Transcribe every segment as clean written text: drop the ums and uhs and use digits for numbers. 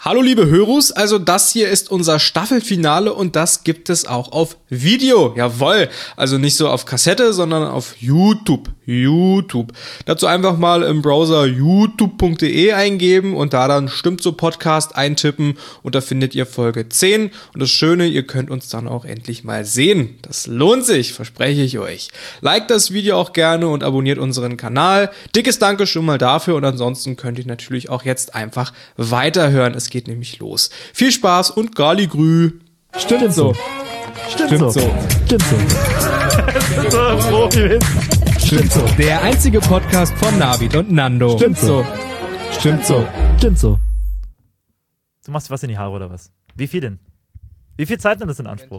Hallo liebe Hörus, also das hier ist unser Staffelfinale und das gibt es auch auf Video. Jawohl, also nicht so auf Kassette, sondern auf YouTube. Dazu einfach mal im Browser youtube.de eingeben und da dann Stimmt so Podcast eintippen und da findet ihr Folge 10. Und das Schöne, ihr könnt uns dann auch endlich mal sehen. Das lohnt sich, verspreche ich euch. Liked das Video auch gerne und abonniert unseren Kanal. Dickes Danke schon mal dafür und ansonsten könnt ihr natürlich auch jetzt einfach weiterhören. Es geht nämlich los. Viel Spaß und Galigrü. Stimmt so. Stimmt so. Stimmt so. Der einzige Podcast von Navid und Nando. Stimmt so. Du machst was in die Haare oder was? Wie viel denn? Wie viel Zeit nimmt das in Anspruch?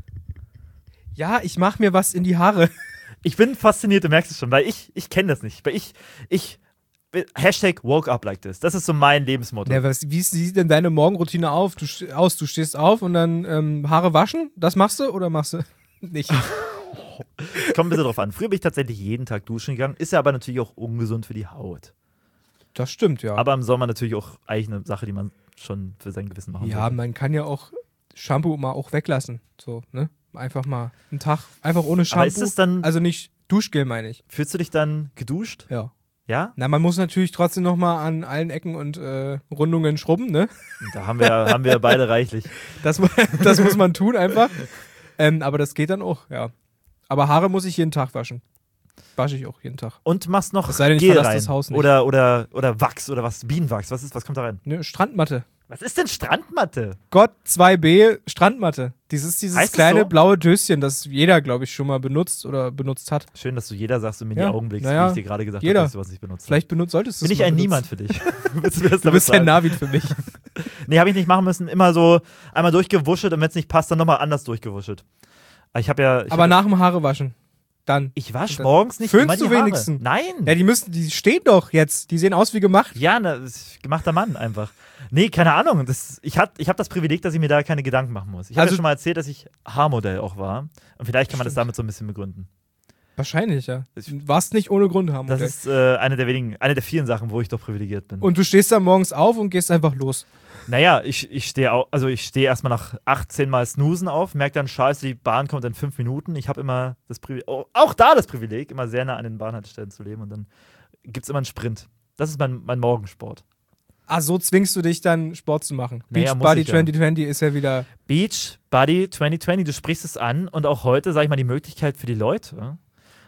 Ja, ich mach mir was in die Haare. Ich bin fasziniert, du merkst es schon, weil ich kenne das nicht. Weil ich Hashtag woke up like this. Das ist so mein Lebensmotto. Ja, wie sieht denn deine Morgenroutine aus? Du stehst auf und dann Haare waschen? Das machst du oder machst du nicht? Kommt ein bisschen drauf an. Früher bin ich tatsächlich jeden Tag duschen gegangen. Ist ja aber natürlich auch ungesund für die Haut. Das stimmt, ja. Aber im Sommer natürlich auch eigentlich eine Sache, die man schon für sein Gewissen machen Ja, sollte. man kann ja auch Shampoo mal auch weglassen. So, ne? Einfach mal einen Tag, einfach ohne Shampoo. Aber ist es dann, also nicht Duschgel, meine ich. fühlst du dich dann geduscht? Ja. Ja? Na, man muss natürlich trotzdem noch mal an allen Ecken und Rundungen schrubben, ne? Da haben wir beide reichlich. Das muss man tun einfach. Aber das geht dann auch, ja. Aber Haare muss ich jeden Tag waschen. Wasche ich auch jeden Tag. Und machst noch Es sei denn, ich Gel verlasse rein. das Haus nicht. Oder Wachs oder was? Bienenwachs. Was kommt da rein? Ne, Strandmatte. Was ist denn Strandmatte? Gott 2b Strandmatte. Dieses Heißt es kleine so? blaue Döschen, das jeder, glaube ich, schon mal benutzt oder benutzt hat. Schön, dass du jeder sagst und mir in Ja, die Augen blickst, naja, wie ich dir gerade gesagt jeder. habe, dass du was nicht benutzt. Vielleicht solltest du es Bin ich mal ein benutzen. Niemand für dich? Willst mir das Du damit bist ein sagen? Navid für mich. Nee, habe ich nicht machen müssen. Immer so einmal durchgewuschelt und wenn es nicht passt, dann nochmal anders durchgewuschelt. Aber ich habe ja... Aber nach dem Haare waschen. Dann. Ich wasche dann morgens nicht föhnst immer die du Haare. wenigstens? Nein. Ja, die stehen doch jetzt. Die sehen aus wie gemacht. Ja, das ist gemachter Mann einfach. Nee, keine Ahnung. Ich hab das Privileg, dass ich mir da keine Gedanken machen muss. Ich habe Also- ja schon mal erzählt, dass ich Haarmodell auch war. Und vielleicht kann man das damit so ein bisschen begründen. Wahrscheinlich, ja. Ich- Du warst nicht ohne Grund haben. Das ist eine der vielen Sachen, wo ich doch privilegiert bin. Und du stehst dann morgens auf und gehst einfach los. Naja, ich stehe erstmal nach 18 Mal Snoosen auf, merke dann, scheiße, die Bahn kommt in 5 Minuten. Ich habe immer das Privileg, auch da das Privileg, immer sehr nah an den Bahnhaltestellen zu leben und dann gibt es immer einen Sprint. Das ist mein Morgensport. Ah, so zwingst du dich dann, Sport zu machen. Naja, Beach muss Body ich ja. 2020 ist ja wieder. Beach Buddy 2020, du sprichst es an und auch heute, sage ich mal, die Möglichkeit für die Leute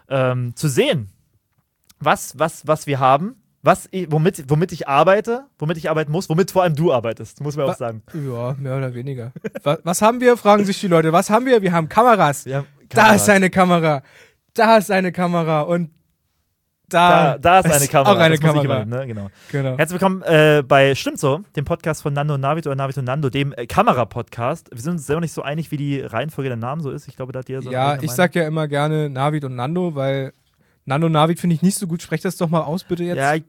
zu sehen, was wir haben, womit ich arbeite, womit ich arbeiten muss, womit vor allem du arbeitest, muss man auch sagen. Ja, mehr oder weniger. Was haben wir? Fragen sich die Leute. Was haben wir? Wir haben Kameras. Wir haben Da Kameras. ist eine Kamera. Da ist eine Kamera. Und Da ist eine Kamera. Auch eine das muss ich Kamera. immer, ne? Genau. Genau. Herzlich willkommen bei Stimmt so, dem Podcast von Nando und Navid oder Navid und Nando, dem Kamera-Podcast. Wir sind uns selber nicht so einig, wie die Reihenfolge der Namen so ist. Ich glaube, da hat jeder so eine Ja, eigene ich Meinung. sag ja immer gerne Navid und Nando, weil Nando und Navid finde ich nicht so gut. Sprech das doch mal aus, bitte jetzt. Ja,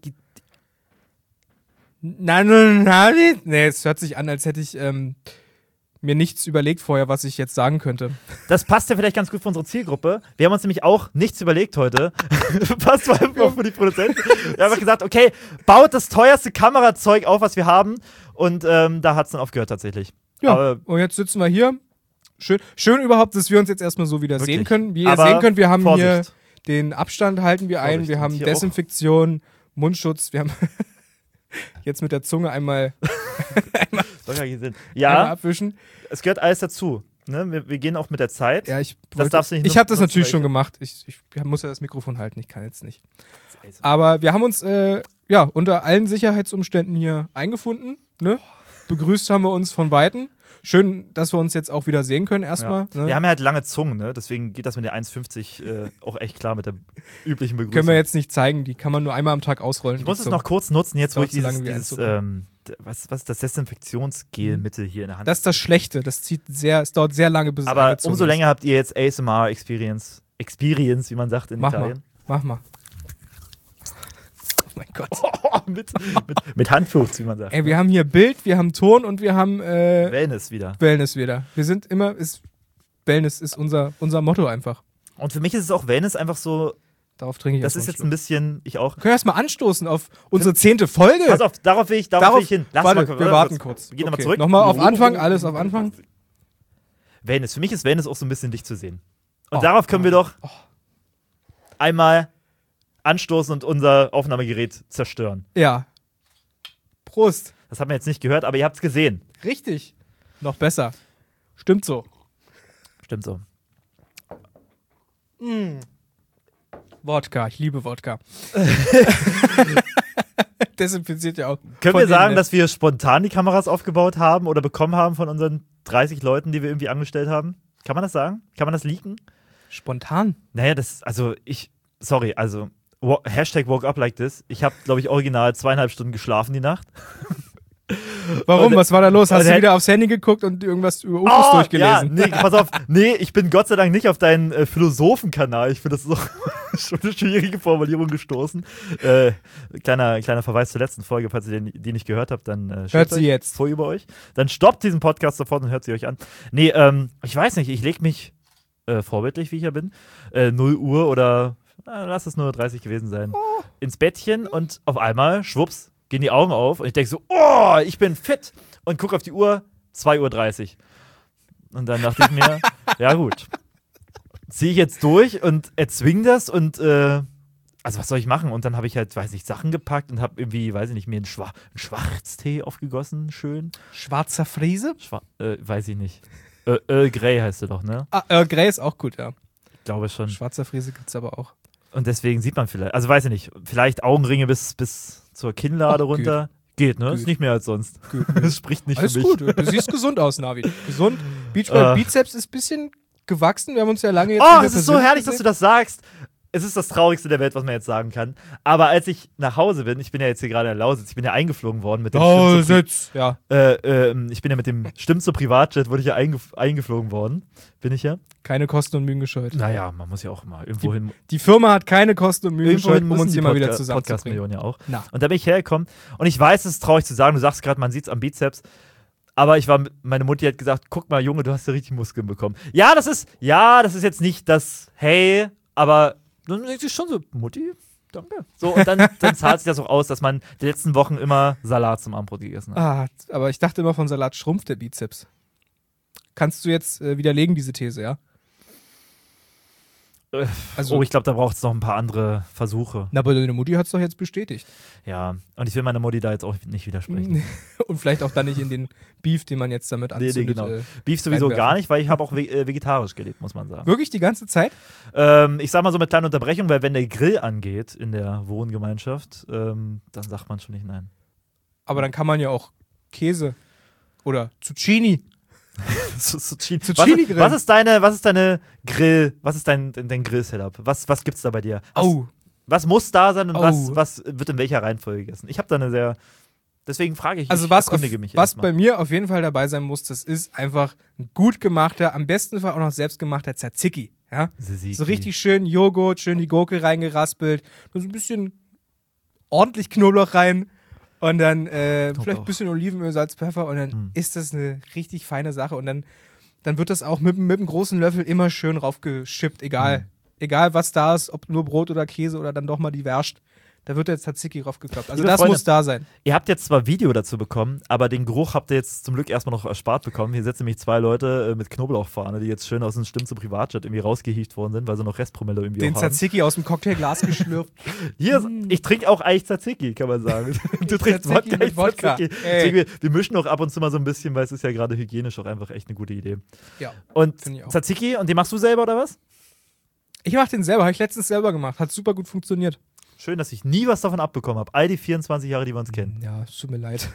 Nando und Navid? Nee, es hört sich an, als hätte ich mir nichts überlegt vorher, was ich jetzt sagen könnte. das passt ja vielleicht ganz gut für unsere Zielgruppe. Wir haben uns nämlich auch nichts überlegt heute. Passt vor allem auch für die Produzenten. Wir haben einfach gesagt, okay, baut das teuerste Kamerazeug auf, was wir haben. Und da hat es dann aufgehört tatsächlich. Ja, Aber und jetzt sitzen wir hier. Schön überhaupt, dass wir uns jetzt erstmal so wieder sehen Wirklich. können. Wie ihr Aber sehen könnt, wir haben hier Vorsicht. den Abstand halten wir ein, Vorsicht, wir und haben hier Desinfektion, Mundschutz, wir haben jetzt mit der Zunge einmal Soll gar nicht Sinn. einmal Ja, abwischen. es gehört alles dazu. Ne? Wir gehen auch mit der Zeit. Ja, darfst du nicht ich habe das nutzen, natürlich weil schon ich- gemacht. Ich muss ja das Mikrofon halten, ich kann jetzt nicht. Aber wir haben uns unter allen Sicherheitsumständen hier eingefunden. Ne? Begrüßt haben wir uns von Weitem. Schön, dass wir uns jetzt auch wieder sehen können erstmal. Ja. Ne? Wir haben ja halt lange Zungen, ne? Deswegen geht das mit der 1,50 auch echt klar mit der üblichen Begrüßung. Können wir jetzt nicht zeigen, die kann man nur einmal am Tag ausrollen. Ich muss die es Zunge. noch kurz nutzen, jetzt wo ich Dauert so lange wie dieses was ist das Desinfektionsgel-Mittel hier in der Hand. Das ist das Schlechte. Es dauert sehr lange, bis es Aber angezogen umso ist. länger habt ihr jetzt ASMR-Experience, wie man sagt in Mach Italien. Mach mal. Oh mein Gott. mit Handfuchs, wie man sagt. Ey, wir haben hier Bild, wir haben Ton und wir haben Wellness wieder. Wellness wieder. Wir sind immer, Wellness ist unser Motto einfach. Und für mich ist es auch Wellness einfach so Darauf trinke ich Das ist jetzt ein bisschen, ich auch. Wir können erstmal anstoßen auf unsere 10. Folge. Pass auf, darauf will ich hin. Warte, wir warten kurz. Wir gehen nochmal zurück. Nochmal auf Anfang, alles auf Anfang. Wellness, für mich ist Wellness auch so ein bisschen dich zu sehen. Und darauf können wir doch einmal anstoßen und unser Aufnahmegerät zerstören. Ja. Prost. Das haben wir jetzt nicht gehört, aber ihr habt es gesehen. Richtig. Noch besser. Stimmt so. Stimmt so. Wodka, ich liebe Wodka. Desinfiziert ja auch. Können wir sagen, dass wir spontan die Kameras aufgebaut haben oder bekommen haben von unseren 30 Leuten, die wir irgendwie angestellt haben? Kann man das sagen? Kann man das leaken? Spontan? Naja, Hashtag woke up like this. Ich habe, glaube ich, original 2,5 Stunden geschlafen die Nacht. Warum? Was war da los? Hast du wieder aufs Handy geguckt und irgendwas über UFOs durchgelesen? Ja, pass auf. Nee, ich bin Gott sei Dank nicht auf deinen Philosophenkanal. Ich finde, das ist auch schon eine schwierige Formulierung gestoßen. Kleiner Verweis zur letzten Folge, falls ihr die nicht gehört habt, dann hört sie jetzt vor über euch. Dann stoppt diesen Podcast sofort und hört sie euch an. Nee, ich weiß nicht, ich lege mich vorbildlich, wie ich ja bin, 0 Uhr oder lass es nur 30 gewesen sein, ins Bettchen und auf einmal, schwupps, gehen die Augen auf und ich denke so, ich bin fit und gucke auf die Uhr, 2:30 Uhr. Und dann dachte ich mir, ja gut, ziehe ich jetzt durch und erzwing das und also was soll ich machen? Und dann habe ich halt, weiß nicht, Sachen gepackt und habe irgendwie, weiß ich nicht, mir einen Schwarztee aufgegossen, schön. Schwarzer Friese? Weiß ich nicht. Earl Grey heißt er doch, ne? Earl Grey ist auch gut, ja. Ich glaube schon. Schwarzer Friese gibt's aber auch. Und deswegen sieht man vielleicht, also weiß ich nicht, vielleicht Augenringe bis zur Kinnlade runter. Geht, ne? Ist nicht mehr als sonst. Das spricht nicht alles für mich. Alles gut, du siehst gesund aus, Navi. Gesund. Bizeps ist ein bisschen gewachsen, wir haben uns ja lange jetzt es ist so herrlich, dass du das sagst. Es ist das Traurigste der Welt, was man jetzt sagen kann. Aber als ich nach Hause bin, ich bin ja jetzt hier gerade in Lausitz, ich bin ja eingeflogen worden mit dem Lausitz, ja. Ich bin ja mit dem Stimmt zur Privatjet, wurde ich ja eingeflogen worden. Bin ich ja. Keine Kosten und Mühen gescheut. Naja, man muss ja auch mal irgendwo hin. Die Firma hat keine Kosten und Mühen gescheut, um uns hier mal wieder zusammenzubringen. Podcast-Millionen ja auch. Na. Und da bin ich hergekommen. Und ich weiß, es ist traurig zu sagen, du sagst gerade, man sieht es am Bizeps. Aber meine Mutti hat gesagt, guck mal, Junge, du hast ja richtig Muskeln bekommen. Ja, das ist jetzt nicht das, hey, aber dann denkt sie schon so, Mutti, danke. So, und dann zahlt sich das auch aus, dass man die letzten Wochen immer Salat zum Abendbrot gegessen hat. Aber ich dachte immer, von Salat schrumpft der Bizeps. Kannst du jetzt widerlegen, diese These, ja? Ich glaube, da braucht es noch ein paar andere Versuche. Na, aber deine Mutti hat es doch jetzt bestätigt. Ja, und ich will meiner Mutti da jetzt auch nicht widersprechen. Und vielleicht auch dann nicht in den Beef, den man jetzt damit anzündet. Nee, genau. Beef sowieso gar nicht, weil ich habe auch vegetarisch gelebt, muss man sagen. Wirklich die ganze Zeit? Ich sag mal so mit kleiner Unterbrechung, weil wenn der Grill angeht in der Wohngemeinschaft, dann sagt man schon nicht nein. Aber dann kann man ja auch Käse oder Zucchini. Zucchini-Grill. Was ist deine Grill, was ist dein Grill-Setup? Was gibt's da bei dir? Was muss da sein und was wird in welcher Reihenfolge gegessen? Ich habe da eine sehr, deswegen frage ich, also was bei mir auf jeden Fall dabei sein muss, das ist einfach ein gut gemachter, am besten Fall auch noch selbstgemachter Tzatziki. Ja? So richtig schön Joghurt, schön die Gurke reingeraspelt, so ein bisschen ordentlich Knoblauch rein. Und dann vielleicht ein bisschen Olivenöl, Salz, Pfeffer und dann ist das eine richtig feine Sache. Und dann wird das auch mit einem großen Löffel immer schön raufgeschippt, egal was da ist, ob nur Brot oder Käse oder dann doch mal die Wurst. Da wird jetzt Tzatziki draufgekloppt. Also das muss da sein. Ihr habt jetzt zwar Video dazu bekommen, aber den Geruch habt ihr jetzt zum Glück erstmal noch erspart bekommen. Hier sitzen nämlich 2 Leute mit Knoblauchfahne, die jetzt schön aus dem Stimmt zum Privatjet irgendwie rausgehieft worden sind, weil sie noch Restpromille irgendwie den auch haben. Tzatziki aus dem Cocktailglas geschlürft. Hier, ich trinke auch eigentlich Tzatziki, kann man sagen. Du trinkst Wodka. Wir mischen auch ab und zu mal so ein bisschen, weil es ist ja gerade hygienisch auch einfach echt eine gute Idee. Ja, und Tzatziki, und den machst du selber oder was? Ich mach den selber, habe ich letztens selber gemacht. Hat super gut funktioniert. Schön, dass ich nie was davon abbekommen habe. All die 24 Jahre, die wir uns kennen. Ja, es tut mir leid.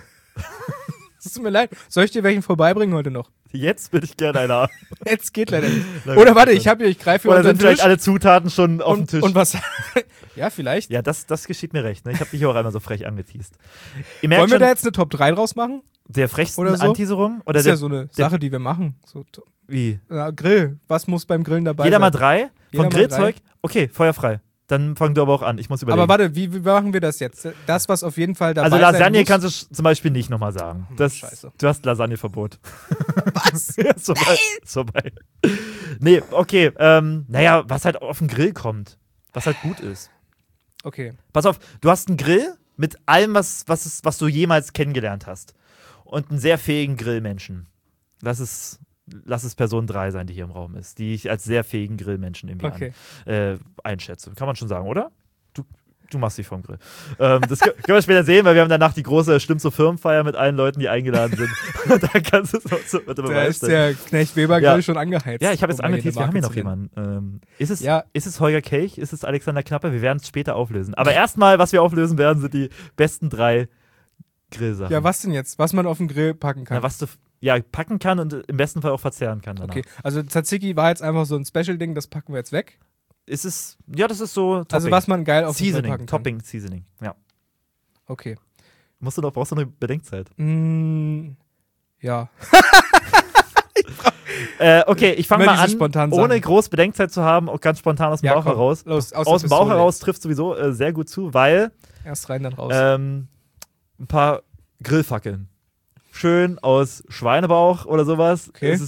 Es tut mir leid. Soll ich dir welchen vorbeibringen heute noch? Jetzt würde ich gerne einen haben. Jetzt geht leider nicht. Oder warte, ich greife unter den Tisch. Oder sind vielleicht alle Zutaten schon auf dem Tisch? Und was? Ja, vielleicht. Ja, das geschieht mir recht. Ne? Ich habe dich auch einmal so frech angeteased. Wollen wir da jetzt eine Top 3 draus machen? Der frechsten oder so? Anteaserung? Oder das ist ja so eine Sache, die wir machen. So, wie? Grill. Was muss beim Grillen dabei Jeder sein? Mal 3? Von Grillzeug? Okay, feuerfrei. Dann fang du aber auch an. Ich muss überlegen. Aber warte, wie machen wir das jetzt? Das, was auf jeden Fall dabei sein muss. Also Lasagne kannst du zum Beispiel nicht nochmal sagen. Scheiße. Du hast Lasagneverbot. Was? Ja, ist vorbei. Nee, okay. Naja, was halt auf den Grill kommt. Was halt gut ist. Okay. Pass auf, du hast einen Grill mit allem, was du jemals kennengelernt hast. Und einen sehr fähigen Grillmenschen. Lass es Person 3 sein, die hier im Raum ist, die ich als sehr fähigen Grillmenschen irgendwie einschätze. Kann man schon sagen, oder? Du machst dich vom Grill. Das können wir später sehen, weil wir haben danach die große schlimmste Firmenfeier mit allen Leuten, die eingeladen sind. Da kannst du es auch so mit Da ist der Knecht-Weber-Grill schon angeheizt. Ja, ich habe jetzt angeteased, wir haben hier noch jemanden. Ist es Holger Kelch? Ist es Alexander Knappe? Wir werden es später auflösen. Aber erstmal, was wir auflösen werden, sind die besten 3 Grillsachen. Ja, was denn jetzt? Was man auf den Grill packen kann? Na, was du packen kann und im besten Fall auch verzehren kann danach. Okay, also Tzatziki war jetzt einfach so ein Special-Ding, das packen wir jetzt weg. Das ist so Topping. Also was man geil auf den Grill Seasoning, packen kann. Topping, Seasoning, ja. Okay. Brauchst du noch eine Bedenkzeit? Ja. Okay, ich fange mal an, spontan ohne groß Bedenkzeit zu haben, auch ganz spontan aus dem Bauch heraus. Aus dem Bauch heraus trifft sowieso sehr gut zu, weil erst rein, dann raus. ein paar Grillfackeln. Schön aus Schweinebauch oder sowas. Okay. Es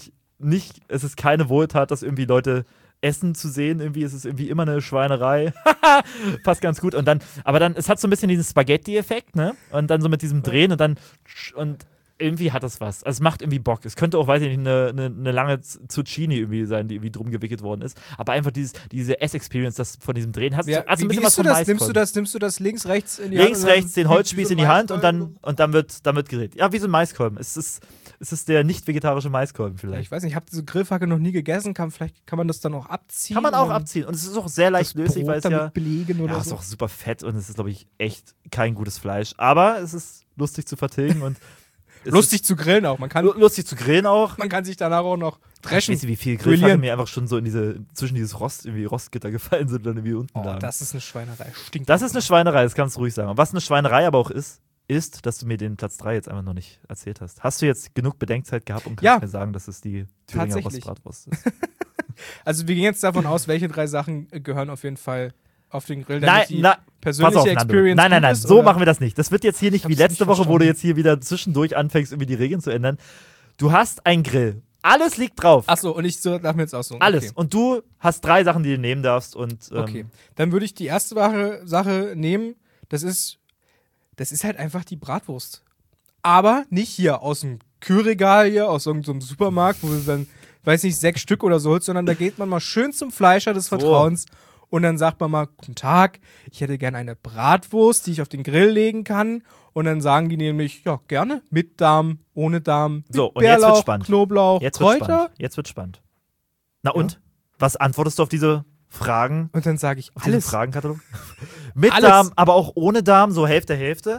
ist keine Wohltat, dass irgendwie Leute essen zu sehen. Irgendwie ist es irgendwie immer eine Schweinerei. Passt ganz gut. Aber dann, es hat so ein bisschen diesen Spaghetti-Effekt, ne? Und dann so mit diesem Drehen und irgendwie hat das was. Also es macht irgendwie Bock. Es könnte auch, weiß ich nicht, eine lange Zucchini irgendwie sein, die irgendwie drum gewickelt worden ist. Aber einfach diese Ess-Experience, das von diesem Drehen hast du ein bisschen was von Maiskolben. Nimmst du das links, rechts in die Hand? Links, rechts, den Holzspieß in die Hand und dann wird gerät. Ja, wie so ein Maiskolben. Es ist der nicht vegetarische Maiskolben vielleicht. Ich weiß nicht, ich habe diese Grillfackel noch nie gegessen. Vielleicht kann man das dann auch abziehen. Kann man auch abziehen. Und es ist auch sehr leicht löslich, weil es ja belegen oder ist auch super fett und es ist, glaube ich, echt kein gutes Fleisch. Aber es ist lustig zu vertilgen und lustig zu grillen auch. Lustig zu grillen auch. Man kann sich danach auch noch dreschen. Ich weiß nicht, wie viel Grillfackeln mir einfach schon so zwischen dieses Rostgitter gefallen sind und dann irgendwie unten lagen. Das ist eine Schweinerei. Stinkt. Das ist eine Schweinerei, das kannst du ruhig sagen. Und was eine Schweinerei aber auch ist, dass du mir den Platz 3 jetzt einfach noch nicht erzählt hast. Hast du jetzt genug Bedenkzeit gehabt und kannst mir sagen, dass es die Thüringer Rostbratwurst ist? Also wir gehen jetzt davon aus, welche 3 Sachen gehören auf jeden Fall auf den Grill, persönliche Experience. Nein, so machen wir das nicht. Das wird jetzt hier nicht wie letzte Woche, wo du jetzt hier wieder zwischendurch anfängst, irgendwie die Regeln zu ändern. Du hast einen Grill. Alles liegt drauf. Achso, und ich darf mir jetzt aussuchen. Alles. Okay. Und du hast 3 Sachen, die du nehmen darfst. Okay, dann würde ich die erste Sache nehmen. Das ist halt einfach die Bratwurst. Aber nicht hier aus dem Kühlregal hier, aus irgendeinem Supermarkt, wo du dann, weiß nicht, 6 Stück oder so holst, sondern da geht man mal schön zum Fleischer des Vertrauens. Und dann sagt man mal, guten Tag, ich hätte gerne eine Bratwurst, die ich auf den Grill legen kann. Und dann sagen die nämlich, ja, gerne, mit Darm, ohne Darm, mit so, und Bärlauch, jetzt wird's spannend. Knoblauch, Kräuter. Jetzt wird's spannend. Na und? Was antwortest du auf diese Fragen? Und dann sage ich, auf alles. diesen Fragenkatalog? Mit Darm, aber auch ohne Darm, so Hälfte.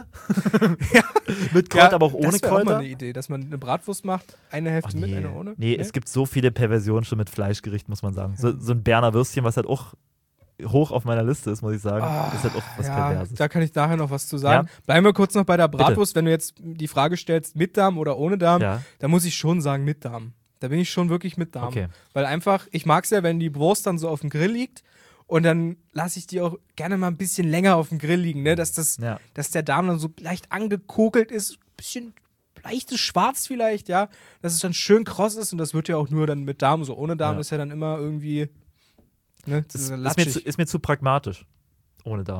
Ja. Mit Kräuter, aber auch ohne das wäre Kräuter. Auch mal eine Idee, dass man eine Bratwurst macht, eine Hälfte mit, eine ohne. Nee, es gibt so viele Perversionen schon mit Fleischgericht, muss man sagen. So ein Berner Würstchen, was halt auch hoch auf meiner Liste ist, muss ich sagen. Das ist halt auch was Perverses. Da kann ich nachher noch was zu sagen. Ja? Bleiben wir kurz noch bei der Bratwurst. Bitte. Wenn du jetzt die Frage stellst, mit Darm oder ohne Darm, da muss ich schon sagen, mit Darm. Da bin ich schon wirklich mit Darm. Okay. Weil einfach, ich mag es ja, wenn die Wurst dann so auf dem Grill liegt und dann lasse ich die auch gerne mal ein bisschen länger auf dem Grill liegen, ne? Dass der Darm dann so leicht angekokelt ist, ein bisschen leichtes Schwarz vielleicht, ja, dass es dann schön kross ist und das wird ja auch nur dann mit Darm, so ohne Darm ist ja dann immer irgendwie, ne, das ist mir zu pragmatisch, ohne Darm.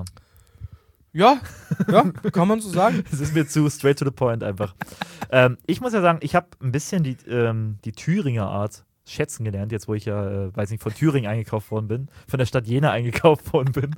Ja, kann man so sagen. Das ist mir zu straight to the point einfach. Ich muss ja sagen, ich habe ein bisschen die Thüringer Art schätzen gelernt, jetzt wo ich ja, weiß nicht, von Thüringen eingekauft worden bin, von der Stadt Jena eingekauft worden bin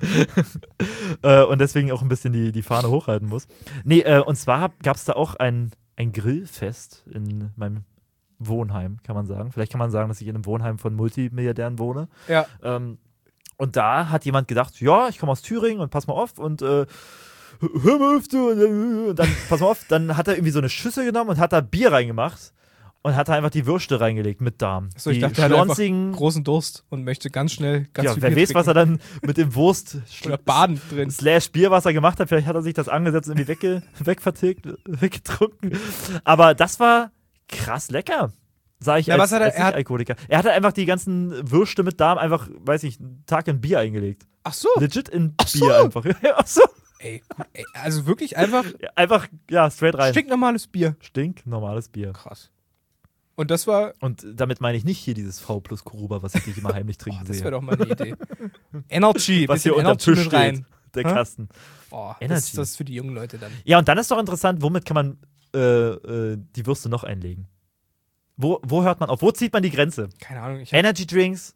und deswegen auch ein bisschen die Fahne hochhalten muss. Nee, und zwar gab es da auch ein Grillfest in meinem Wohnheim, kann man sagen. Vielleicht kann man sagen, dass ich in einem Wohnheim von Multimilliardären wohne. Ja. Und da hat jemand gedacht, ja, ich komme aus Thüringen und pass mal auf und hör mal auf, du. Und dann, pass mal auf, dann hat er irgendwie so eine Schüssel genommen und hat da Bier reingemacht und hat da einfach die Würste reingelegt mit Darm. So, ich dachte, er hat einfach großen Durst und möchte ganz schnell ganz viel wer Bier weiß, was er dann mit dem Wurst oder Baden drin / Bierwasser gemacht hat. Vielleicht hat er sich das angesetzt und irgendwie weggetrunken. Aber das war krass lecker. Sag ich als Nicht-Alkoholiker. Er hat einfach die ganzen Würste mit Darm einfach, weiß ich, einen Tag in Bier eingelegt. Ach so. Legit in Bier einfach. Ach so. Ey, also wirklich einfach. Einfach, straight rein. Stinknormales Bier. Stinknormales Bier. Krass. Und das war. Und damit meine ich nicht hier dieses V plus Kuruba, was ich dich immer heimlich trinken Das sehe. wäre doch mal eine Idee. Energy, Was hier bisschen unterm Energy Tisch mit rein. steht, der Hä? Kasten. Oh, Energy. das ist das für die jungen Leute dann. Ja, und dann ist doch interessant, womit kann man die Würste noch einlegen? Wo hört man auf? Wo zieht man die Grenze? Keine Ahnung. Energy Drinks?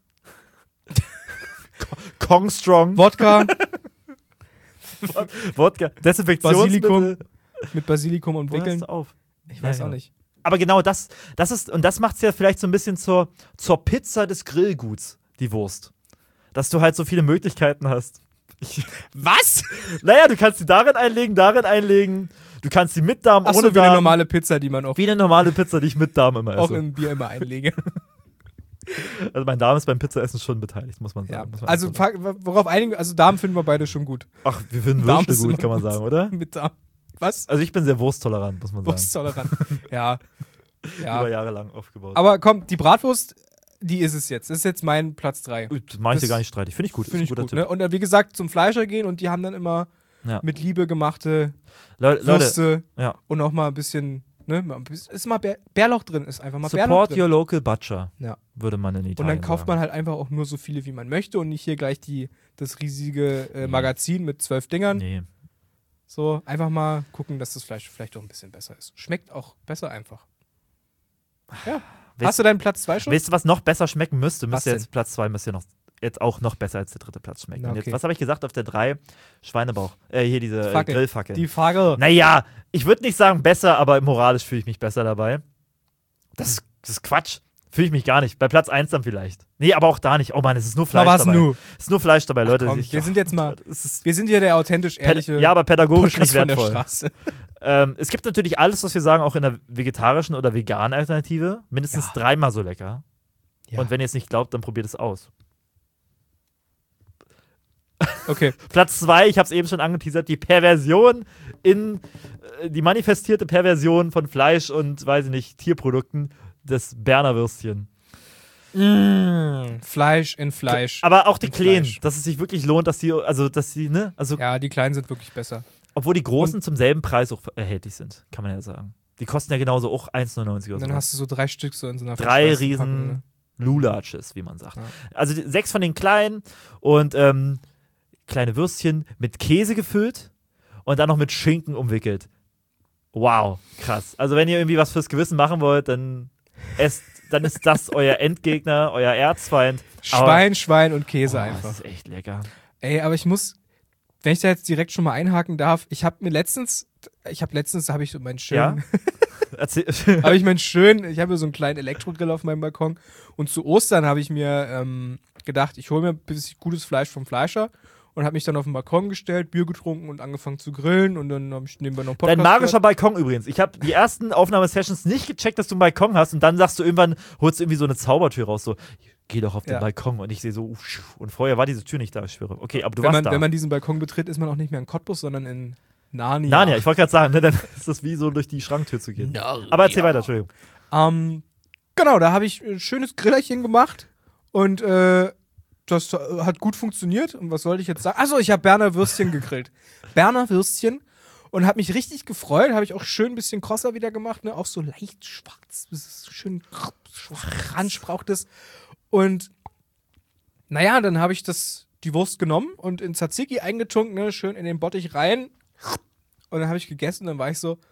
Kong Strong? Wodka Wodka? Desinfektionsmittel? mit Basilikum und Wo hörst Wickeln. du auf? Ich weiß Ja, auch ja. nicht. Aber genau das ist, und das macht es ja vielleicht so ein bisschen zur Pizza des Grillguts, die Wurst. Dass du halt so viele Möglichkeiten hast. Was? Naja, du kannst sie darin einlegen. Du kannst sie mit Darm, Achso, ohne wie eine Darm. normale Pizza, die man auch Wie eine normale Pizza, die ich mit Darm immer auch esse. im Bier immer einlege. Also mein Darm ist beim Pizzaessen schon beteiligt, muss man Ja. sagen. Muss man Also, einfach sagen. worauf einigen wir? Also, Darm finden wir beide schon gut. Ach, wir finden Darm Würste ist gut, immer kann man gut. sagen, oder? Mit Darm. Was? Also ich bin sehr wursttolerant, muss man sagen. Wursttolerant. Ja. Über Ja. Jahre lang aufgebaut. Aber komm, die Bratwurst, die ist es jetzt. Das ist jetzt mein Platz 3. Das mache ich dir das gar nicht streitig. Finde ich gut. Finde Ist ich ein guter gut. Tipp. Ne? Und wie gesagt, zum Fleischer gehen und die haben dann immer Ja. mit Liebe gemachte Leute, Würste ja. und auch mal ein bisschen, ne? Ist mal Bärlauch drin, ist einfach mal Bärlauch Support drin. your local butcher, Ja. würde man in Italien Und dann kauft sagen. man halt einfach auch nur so viele, wie man möchte und nicht hier gleich das riesige Magazin mit 12 Dingern. Nee. So, einfach mal gucken, dass das Fleisch vielleicht auch ein bisschen besser ist. Schmeckt auch besser einfach. Ja. Hast du deinen Platz 2 schon? Weißt du, was noch besser schmecken müsste? Was Müsste denn? jetzt Platz 2 müsste ja noch jetzt auch noch besser als der dritte Platz schmecken. Na, Und jetzt, okay. was habe ich gesagt auf der 3? Schweinebauch. Hier diese Fackel. Grillfackel. Die Frage. Naja, ich würde nicht sagen besser, aber moralisch fühle ich mich besser dabei. Das ist Quatsch. Fühle ich mich gar nicht. Bei Platz 1 dann vielleicht. Nee, aber auch da nicht. Oh Mann, es ist nur Fleisch Na, was dabei. nu? Es ist nur Fleisch dabei, Leute. Komm, wir sind jetzt mal, Es ist wir sind hier der authentisch ehrliche ja, aber pädagogisch Podcast nicht von der wertvoll. Straße. Es gibt natürlich alles, was wir sagen, auch in der vegetarischen oder veganen Alternative. Mindestens Ja. 3-mal so lecker. Ja. Und wenn ihr es nicht glaubt, dann probiert es aus. Okay. Platz 2, ich habe es eben schon angeteasert, die Perversion die manifestierte Perversion von Fleisch und, weiß ich nicht, Tierprodukten, das Berner Würstchen. Fleisch in Fleisch. Aber auch die Mit Kleinen, Fleisch. dass es sich wirklich lohnt, dass die, ne, also, Ja, die kleinen sind wirklich besser. obwohl die Großen zum selben Preis auch erhältlich sind, kann man ja sagen. Die kosten ja genauso auch 1,99 oder Und so. dann hast du so 3 Stück so in so einer 3 Verpackung, riesen ne? Lulaches, wie man sagt. Ja. Also 6 von den kleinen und kleine Würstchen mit Käse gefüllt und dann noch mit Schinken umwickelt. Wow, krass. Also wenn ihr irgendwie was fürs Gewissen machen wollt, dann ist das euer Endgegner, euer Erzfeind. Schwein und Käse Das einfach. ist echt lecker. Ey, aber ich muss, wenn ich da jetzt direkt schon mal einhaken darf, habe ich so meinen Ja? schönen, Erzähl. ich habe so einen kleinen Elektrogrill auf meinem Balkon und zu Ostern habe ich mir gedacht, ich hole mir ein bisschen gutes Fleisch vom Fleischer und habe mich dann auf den Balkon gestellt, Bier getrunken und angefangen zu grillen und dann habe ich nebenbei noch einen Podcast Dein magischer Balkon übrigens. Ich habe die ersten Aufnahmesessions nicht gecheckt, dass du einen Balkon hast und dann sagst du irgendwann, holst du irgendwie so eine Zaubertür raus, so, geh doch auf den Ja. Balkon und ich sehe so, und vorher war diese Tür nicht da, ich schwöre. Okay, aber du gehört. warst da. Wenn man diesen Balkon betritt, ist man auch nicht mehr in Cottbus, sondern in Narnia. Narnia, ich wollte gerade sagen, ne, dann ist das wie so durch die Schranktür zu gehen. Aber erzähl weiter, Entschuldigung. Genau, da habe ich ein schönes Grillerchen gemacht und das hat gut funktioniert. Und was sollte ich jetzt sagen? Achso, ich habe Berner Würstchen gegrillt. Berner Würstchen und habe mich richtig gefreut. Habe ich auch schön ein bisschen krosser wieder gemacht, ne? Auch so leicht schwarz, bis es schön Ranch braucht es. Und naja, dann habe ich die Wurst genommen und in Tzatziki eingetunkt, ne? Schön in den Bottich rein. Und dann habe ich gegessen, dann war ich so,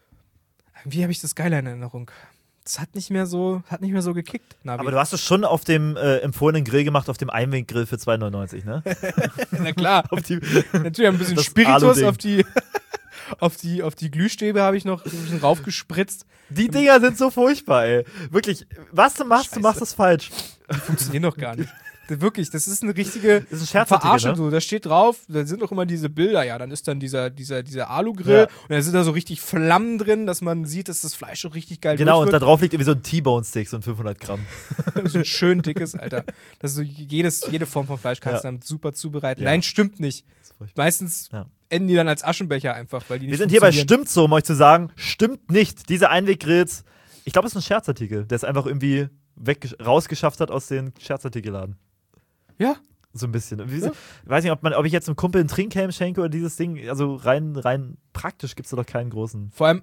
wie habe ich das geil in Erinnerung? Das hat nicht mehr so gekickt. Navi. Aber du hast es schon auf dem empfohlenen Grill gemacht, auf dem Einweggrill für 2,99, ne? Na klar. auf die, Natürlich ein bisschen Das Spiritus Aluding. auf die Glühstäbe habe ich noch ein bisschen raufgespritzt. die Dinger sind so furchtbar, ey. Wirklich, was du machst, du machst es falsch. Die funktionieren doch gar nicht. Wirklich, das ist eine richtige Das ist ein Scherzartikel, Verarsche. ne? So. Da steht drauf, da sind auch immer diese Bilder, ja, dann ist dann dieser Alugrill Ja. und da sind da so richtig Flammen drin, dass man sieht, dass das Fleisch schon richtig geil Genau, und da wird. drauf liegt irgendwie so ein T-Bone-Stick, so ein 500 Gramm. So ein schön dickes, Alter. Das ist so jede Form von Fleisch kannst du damit super zubereiten. Ja. Nein, stimmt nicht. Das ist furchtbar. Meistens Ja. enden die dann als Aschenbecher einfach, weil die nicht Wir sind hier bei funktionieren. Stimmt so, um euch zu sagen, stimmt nicht. Diese Einweggrills, ich glaube, es ist ein Scherzartikel, der es einfach irgendwie rausgeschafft hat aus den Scherzartikelladen. Ja. So ein bisschen. Ich weiß nicht, ob ich jetzt einem Kumpel einen Trinkhelm schenke oder dieses Ding. Also rein praktisch gibt es da doch keinen großen. Vor allem,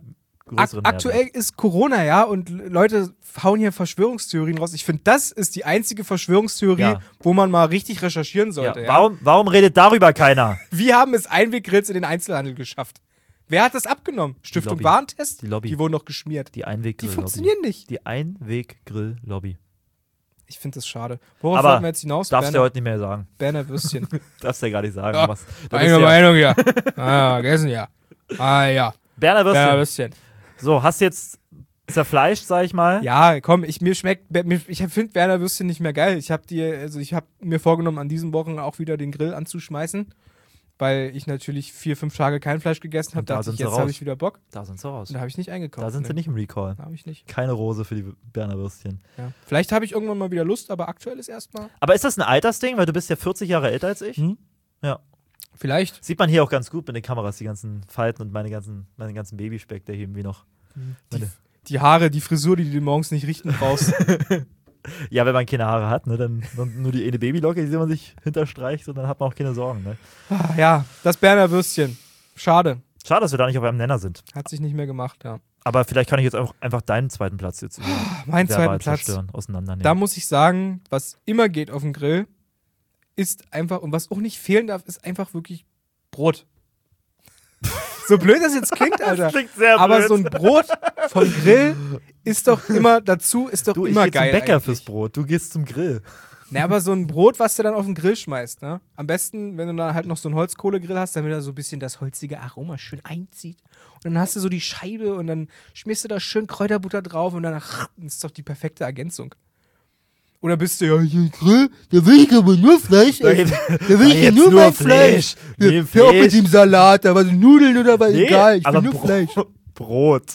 größeren Aktuell ist Corona, ja, und Leute hauen hier Verschwörungstheorien raus. Ich finde, das ist die einzige Verschwörungstheorie, Ja. wo man mal richtig recherchieren Mehrwert. sollte. Ja. Ja. Warum redet darüber keiner? Wir haben es Einweggrills in den Einzelhandel geschafft. Wer hat das abgenommen? Stiftung Lobby. Warentest? Die Lobby. Die wurden doch geschmiert. Die Die Einweggrill-Lobby. funktionieren nicht. Die Einweggrill-Lobby. Ich finde das schade. Worauf Aber wollten wir jetzt hinaus? darfst du ja heute nicht mehr sagen. Berner Würstchen. Darfst du ja gar nicht sagen. Ja, Was. Da bist Eigene du ja Meinung, ja. Vergessen, ja. Ja. Berner Berner Würstchen. Würstchen. So, hast du jetzt zerfleischt, sag ich mal? Ja, komm, ich finde Berner Würstchen nicht mehr geil. Ich habe mir vorgenommen, an diesen Wochen auch wieder den Grill anzuschmeißen, weil ich natürlich 4-5 Tage kein Fleisch gegessen habe. Und da Dachte ich, sind sie jetzt raus. habe ich wieder Bock. Da sind sie raus. Und da habe ich nicht eingekauft. Da sind sie nicht im Recall. Habe ich nicht. Keine Rose für die Berner Würstchen. Ja. Vielleicht habe ich irgendwann mal wieder Lust, aber aktuell ist erstmal. Aber ist das ein Altersding? Weil du bist ja 40 Jahre älter als ich. Ja. Vielleicht. Sieht man hier auch ganz gut mit den Kameras, die ganzen Falten und meinen ganzen Babyspeck, der hier irgendwie noch. Die Haare, die Frisur, die du morgens nicht richten brauchst. Ja, wenn man keine Haare hat, ne, dann nur die eine Babylocke, die man sich hinterstreicht und dann hat man auch keine Sorgen. Ne? Ja, das Berner Würstchen. Schade. Schade, dass wir da nicht auf einem Nenner sind. Hat sich nicht mehr gemacht, ja. Aber vielleicht kann ich jetzt auch einfach deinen zweiten Platz jetzt Mein zweiten verbal Platz. zerstören, auseinandernehmen. Da muss ich sagen, was immer geht auf dem Grill, ist einfach, und was auch nicht fehlen darf, ist einfach wirklich Brot. So blöd das jetzt klingt, Alter. klingt sehr blöd. Aber so ein Brot vom Grill ist doch immer dazu, ist doch du, ich immer geh geil. zum Bäcker eigentlich. fürs Brot, du gehst zum Grill. Na, aber so ein Brot, was du dann auf den Grill schmeißt, ne? Am besten, wenn du dann halt noch so einen Holzkohlegrill hast, damit da so ein bisschen das holzige Aroma schön einzieht. Und dann hast du so die Scheibe und dann schmierst du da schön Kräuterbutter drauf und dann ist doch die perfekte Ergänzung. Oder bist du ja hier Grill? Da will ich aber nur Fleisch essen. Da will ich ja nur mein Fleisch. Nee, Hör auf mit Fleisch. dem Salat, aber so Nudeln oder was, Nee, egal. Ich will aber nur Fleisch. Brot.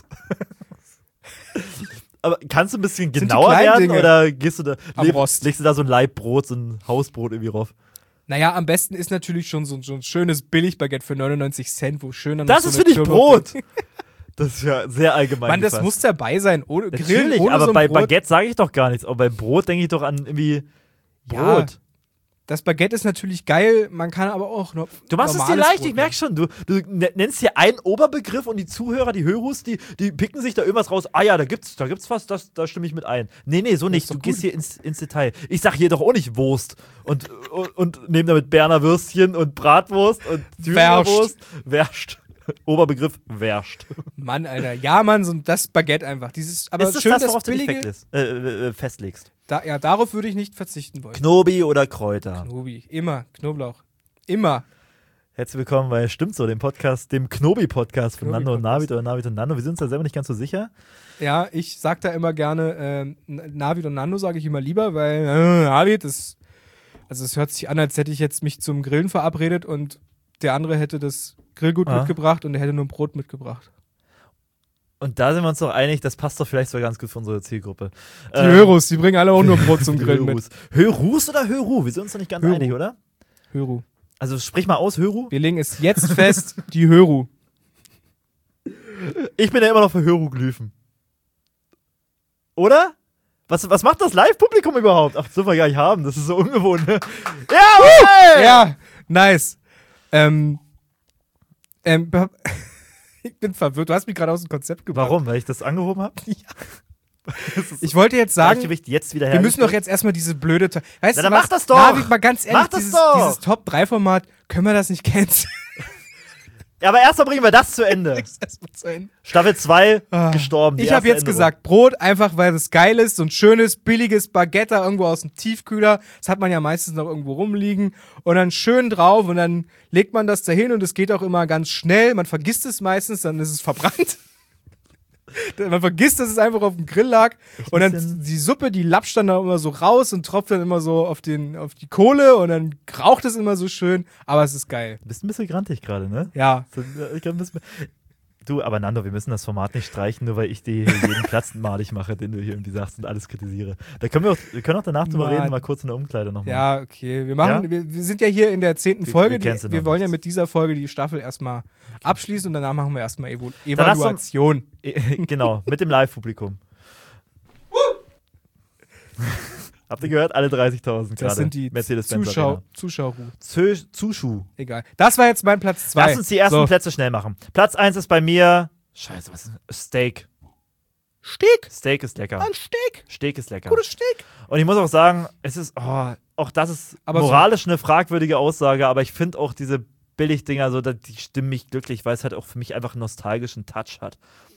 Aber kannst du ein bisschen die genauer kleinen werden Dinge. oder gehst du da, Am Rost. legst du da so ein Laibbrot, so ein Hausbrot irgendwie drauf? Naja, am besten ist natürlich schon so ein schönes Billigbaguette für 99 Cent, wo schön dann Das noch ist so für dich eine Brot. Das ist ja sehr allgemein. Mann, das gefasst. muss dabei sein. Ohne Grillen, Natürlich, ohne aber so ein bei Brot. Baguette sage ich doch gar nichts. Aber bei Brot denke ich doch an irgendwie Ja, Brot. das Baguette ist natürlich geil, man kann aber auch noch. Du machst es dir leicht, ich merke schon. Du nennst hier einen Oberbegriff und die Zuhörer, die Hörus, die picken sich da irgendwas raus. Ah ja, da gibt's was, da stimme ich mit ein. Nee, so nicht. doch Du gehst gut. hier ins Detail. Ich sag hier doch auch nicht Wurst und nehme damit Berner Würstchen und Bratwurst und Thüringer Wurst. Wärscht. Oberbegriff Wärscht. Mann, Alter. Ja, Mann, so das Baguette einfach. Aber Ist es schön, das, das worauf du dich billige. festlegst? Ja, darauf würde ich nicht verzichten wollen. Knobi oder Kräuter? Knobi. Immer. Knoblauch. Immer. Herzlich willkommen bei Stimmt so, dem Podcast, dem Knobi-Podcast von Nando und Knobi-Podcast. Navid oder Navid und Nando. Wir sind uns da selber nicht ganz so sicher. Ja, ich sag da immer gerne, Navid und Nando sage ich immer lieber, weil Navid ist. Also es hört sich an, als hätte ich jetzt mich zum Grillen verabredet und der andere hätte das Grillgut mitgebracht und er hätte nur Brot mitgebracht. Und da sind wir uns doch einig, das passt doch vielleicht sogar ganz gut für unsere Zielgruppe. Die Hörus, die bringen alle auch nur Brot zum Grillen mit. Hörus oder Höru? Wir sind uns doch nicht ganz Höru. einig, oder? Höru. Also sprich mal aus, Höru. Wir legen es jetzt fest, die Höru. Ich bin ja immer noch für Hieroglyphen. Oder? Was macht das Live-Publikum überhaupt? Ach, das dürfen wir gar nicht haben, das ist so ungewohnt. Ne? Ja, okay! Ja, nice. Ich bin verwirrt. Du hast mich gerade aus dem Konzept gebracht. Warum? Weil ich das angehoben habe? Ich wollte jetzt sagen, Gleichgewicht jetzt wieder wir müssen doch jetzt erstmal diese blöde. Weißt Na, du dann was? mach das doch. Navid, mal ganz ehrlich, Mach das dieses, doch. dieses Top-3-Format, können wir das nicht canceln? Ja, aber erstmal bringen wir das zu Ende. Erstmal zu Ende. Staffel 2 gestorben. die Ich habe erste jetzt Änderung. gesagt, Brot, einfach weil es geil ist, so ein schönes, billiges Baguette irgendwo aus dem Tiefkühler. Das hat man ja meistens noch irgendwo rumliegen. Und dann schön drauf und dann legt man das dahin und es geht auch immer ganz schnell. Man vergisst es meistens, dann ist es verbrannt. Man vergisst, dass es einfach auf dem Grill lag. Und dann die Suppe, die lapscht dann da immer so raus und tropft dann immer so auf die Kohle und dann raucht es immer so schön. Aber es ist geil. Du bist ein bisschen grantig gerade, ne? Ja. Ich glaub, du, aber Nando, wir müssen das Format nicht streichen, nur weil ich dir hier jeden Platz malig mache, den du hier irgendwie sagst und alles kritisiere. Wir können auch danach drüber Mann. reden, mal kurz in der Umkleide nochmal. Ja, okay. Wir sind ja hier in der 10. Folge. kennst du noch Wir wollen ja nichts. mit dieser Folge die Staffel erstmal abschließen und danach machen wir erstmal lass uns- Evaluation. Genau, mit dem Live-Publikum. Habt ihr gehört? Alle 30.000 gerade. Das sind die Mercedes-Benz Zuschauer. Zuschuh. Egal. Das war jetzt mein Platz 2. Lass uns die ersten Plätze schnell machen. Platz 1 ist bei mir Scheiße, was ist Steak? Steak ist lecker. Ein Steak. Steak ist lecker. Gutes Steak. Und ich muss auch sagen, es ist, auch das ist Aber moralisch eine fragwürdige Aussage, aber ich finde auch diese Billigdinger so, die stimmen mich glücklich, weil es halt auch für mich einfach einen nostalgischen Touch hat.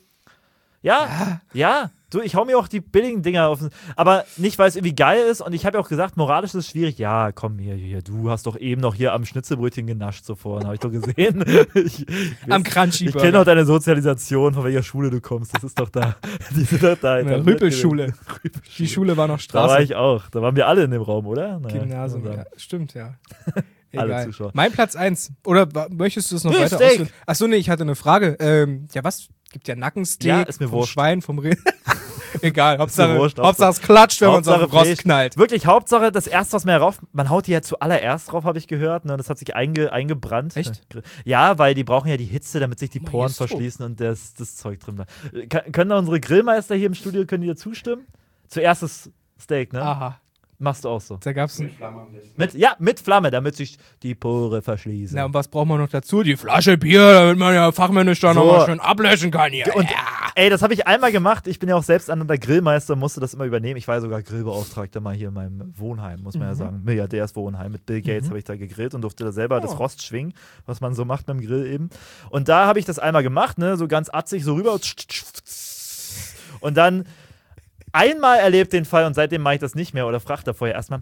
Ja, du, ich hau mir auch die billigen Dinger auf, aber nicht, weil es irgendwie geil ist und ich habe ja auch gesagt, moralisch ist es schwierig. Ja, komm hier, du hast doch eben noch hier am Schnitzelbrötchen genascht so vorhin, habe ich doch gesehen. Am Crunchy Ich kenne doch deine Sozialisation, von welcher Schule du kommst, das ist doch da. Die sind doch da. Eine Rüpelschule. Die Schule war noch Straße. Da war ich auch, da waren wir alle in dem Raum, oder? Naja, Gymnasium, kann man ja. sagen. Stimmt, ja. Alle Egal. Zuschauer. Mein Platz 1. Oder möchtest du es noch Nee, weiter Steak. ausführen? Achso, nee, ich hatte eine Frage. Ja, was? Gibt ja Nackensteak, Ja, ist mir vom wurscht. Schwein, vom Rind. Egal, Hauptsache, wurscht, Hauptsache es klatscht, wenn man es auf Hauptsache den Rost Fleisch. knallt. Wirklich, Hauptsache, das erste, was man rauf, man haut die ja zuallererst drauf, habe ich gehört, ne? Das hat sich eingebrannt. Echt? Ja, weil die brauchen ja die Hitze, damit sich die Guck mal, Poren hier ist so. verschließen und das Zeug drin bleibt. Können da unsere Grillmeister hier im Studio, können die dir zustimmen? Zuerst das Steak, ne? Aha, Machst du auch so. da gab's ein. Mit Flamme, damit sich die Pore verschließen. Na, und was braucht man noch dazu? Die Flasche Bier, damit man ja fachmännisch da So. nochmal schön ablöschen kann hier. Und ey, das habe ich einmal gemacht. Ich bin ja auch selbst der Grillmeister und musste das immer übernehmen. Ich war ja sogar Grillbeauftragter mal hier in meinem Wohnheim, muss man ja sagen. Milliardärswohnheim. Mit Bill Gates habe ich da gegrillt und durfte da selber das Rost schwingen, was man so macht beim Grill eben. Und da habe ich das einmal gemacht, ne, so ganz atzig, so rüber. Und dann einmal erlebt den Fall und seitdem mache ich das nicht mehr oder frage da vorher erstmal.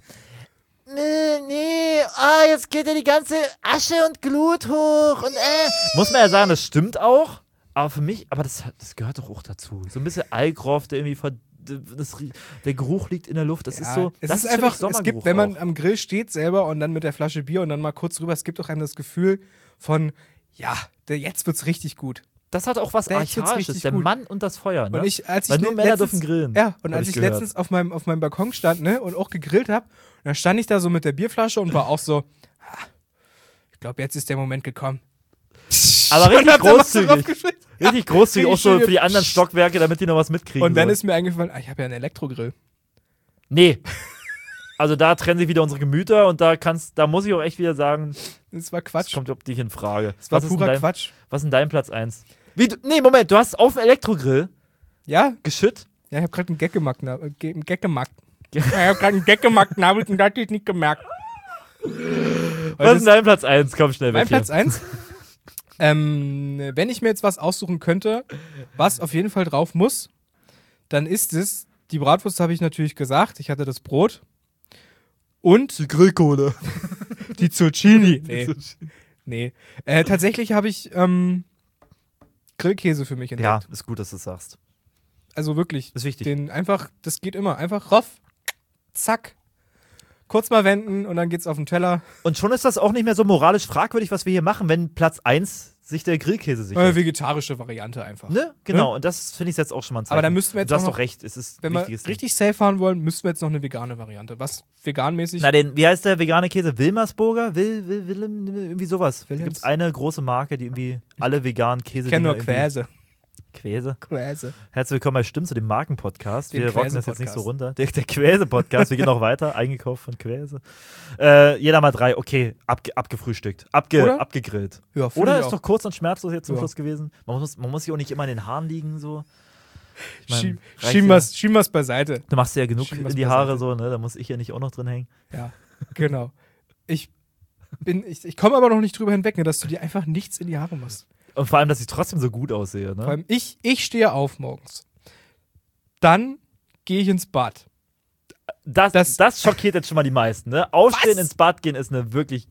Jetzt geht ja die ganze Asche und Glut hoch und Muss man ja sagen, das stimmt auch, aber für mich, das gehört doch auch dazu. So ein bisschen Algroff, der irgendwie der Geruch liegt in der Luft, das ist so. Es das ist für mich einfach, es gibt, wenn man auch. am Grill steht selber und dann mit der Flasche Bier und dann mal kurz rüber, es gibt auch einem das Gefühl von, ja, jetzt wird's richtig gut. Das hat auch was Der ist jetzt Archaisches, richtig der gut. Mann und das Feuer, ne? Und als Weil ich nur Männer letztens- dürfen grillen. Ja, und hab als ich gehört. letztens auf meinem Balkon stand, ne, und auch gegrillt habe, da stand ich da so mit der Bierflasche und war auch so, ich glaube, jetzt ist der Moment gekommen. Aber Und richtig hab da was großzügig. draufgeschickt. Richtig großzügig, auch so Richtig für die anderen Stockwerke, damit die noch was mitkriegen. Und dann so. ist mir eingefallen, ich habe ja einen Elektrogrill. Nee. Also da trennen sich wieder unsere Gemüter und da muss ich auch echt wieder sagen, Das war das Quatsch. kommt überhaupt nicht in Frage. Das war Was ist denn purer dein- Quatsch. Was ist denn dein Platz 1? Nee, Moment, du hast auf dem Elektrogrill Ja? geschütt? Ja, ich habe gerade einen Gag gemacht. Einen Gag gemacht. Ja, ich habe gerade einen Gag gemacht, Nabel, und das hatte ich nicht gemerkt. Was ist denn dein Platz 1? Komm schnell weg Mein hier. Platz 1? Wenn ich mir jetzt was aussuchen könnte, was auf jeden Fall drauf muss, dann ist es, die Bratwurst habe ich natürlich gesagt, ich hatte das Brot und Die Grillkohle. die Zucchini. Nee. Tatsächlich habe ich Grillkäse für mich entdeckt. Ja, ist gut, dass du es sagst. Also wirklich. Ist wichtig. Den einfach, das geht immer. Einfach rauf, zack, kurz mal wenden und dann geht's auf den Teller. Und schon ist das auch nicht mehr so moralisch fragwürdig, was wir hier machen, wenn Platz 1 sich der Grillkäse sichert. Vegetarische Variante einfach. Ne? Genau, und das finde ich jetzt auch schon mal ein Zeichen. Aber da müssten wir jetzt du hast auch doch noch- recht, es ist Wenn ein wir wichtiges Ding. richtig safe fahren wollen, müssten wir jetzt noch eine vegane Variante. Was veganmäßig? Na, wie heißt der vegane Käse? Wilmersburger? Willem, irgendwie sowas. Da Wilhelms? gibt es eine große Marke, die irgendwie alle veganen Käse. Ich kenne nur Quäse. Quäse. Quäse. Herzlich willkommen bei Stimmt zu dem Markenpodcast. Den Wir rocken das jetzt nicht Quäse-Podcast. so runter. Der Quäse-Podcast, wir gehen noch weiter. Eingekauft von Quäse. Jeder mal 3, okay, abgefrühstückt, Oder? abgegrillt. Ja, find Oder ich ist auch. doch kurz und schmerzlos jetzt zum Ja. Schluss gewesen. Man muss sich auch nicht immer in den Haaren liegen, so. Ich mein, reicht Schieben wir's beiseite. Du machst dir ja genug Schieben wir's in die Haare, beiseite. so, ne? Da muss ich ja nicht auch noch drin hängen. Ja, genau. Ich komme aber noch nicht drüber hinweg, ne, dass du dir einfach nichts in die Haare machst. Und vor allem, dass ich trotzdem so gut aussehe, ne? Vor allem ich stehe auf morgens. Dann gehe ich ins Bad. Das schockiert jetzt schon mal die meisten, ne? Aufstehen, Was? ins Bad gehen ist eine wirklich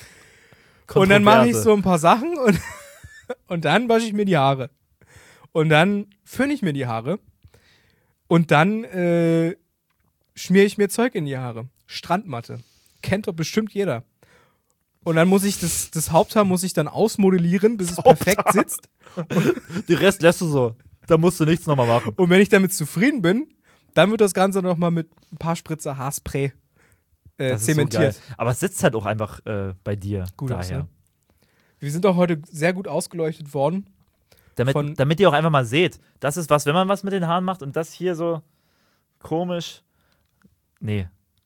Und dann mache ich Kontroverse. so ein paar Sachen und dann wasche ich mir die Haare. Und dann föhne ich mir die Haare. Und dann schmiere ich mir Zeug in die Haare. Strandmatte. Kennt doch bestimmt jeder. Und dann muss ich das Haupthaar muss ich dann ausmodellieren, bis es perfekt sitzt. Den Rest lässt du so. Da musst du nichts nochmal machen. Und wenn ich damit zufrieden bin, dann wird das Ganze nochmal mit ein paar Spritzer Haarspray Das ist zementiert. So geil. Aber es sitzt halt auch einfach bei dir. Gut aus, daher. ne? Wir sind auch heute sehr gut ausgeleuchtet worden. von- Damit ihr auch einfach mal seht, das ist was, wenn man was mit den Haaren macht und das hier so komisch. Nee.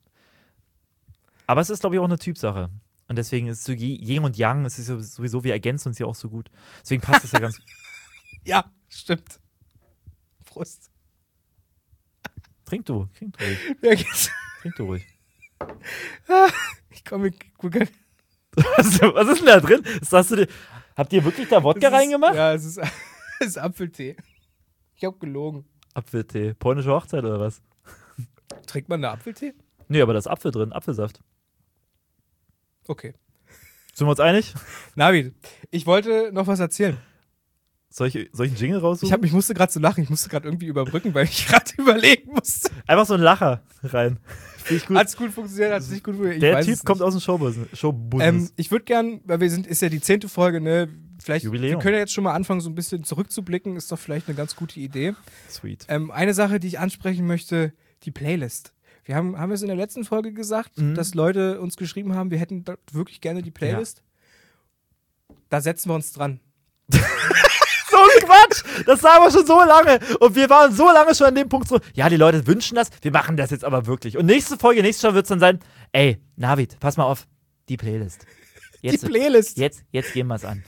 Aber es ist, glaube ich, auch eine Typsache. Und deswegen ist so Yin und Yang, es ist ja sowieso, wir ergänzen uns ja auch so gut. Deswegen passt es ja ganz. Ja, Stimmt. Prost. Trink du ruhig. Ja, geht's. Trink du ruhig. Ich komme. Was ist denn da drin? Habt ihr wirklich da Wodka reingemacht? Ja, es ist Apfeltee. Ich hab gelogen. Apfeltee. Polnische Hochzeit oder was? Trinkt man da Apfeltee? Nee, aber da ist Apfel drin. Apfelsaft. Okay. Sind wir uns einig? Navid, ich wollte noch was erzählen. Soll ich einen Jingle raussuchen? Ich musste gerade so lachen. Ich musste gerade irgendwie überbrücken, weil ich gerade überlegen musste. Einfach so ein Lacher rein. Finde ich gut. Hat's gut funktioniert, hat's nicht gut funktioniert? Der Typ kommt aus dem Showbusiness. Ich würde gern, weil ist ja die 10. Folge, ne? Vielleicht, Jubiläum. wir können ja jetzt schon mal anfangen, so ein bisschen zurückzublicken. Ist doch vielleicht eine ganz gute Idee. Sweet. Eine Sache, die ich ansprechen möchte, die Playlist. Wir haben es in der letzten Folge gesagt, dass Leute uns geschrieben haben, wir hätten wirklich gerne die Playlist. Ja. Da setzen wir uns dran. So ein Quatsch! Das sagen wir schon so lange. Und wir waren so lange schon an dem Punkt so, ja, die Leute wünschen das, wir machen das jetzt aber wirklich. Und nächste Show wird es dann sein, ey, Navid, pass mal auf, die Playlist. Jetzt, die Playlist. Jetzt gehen wir es an.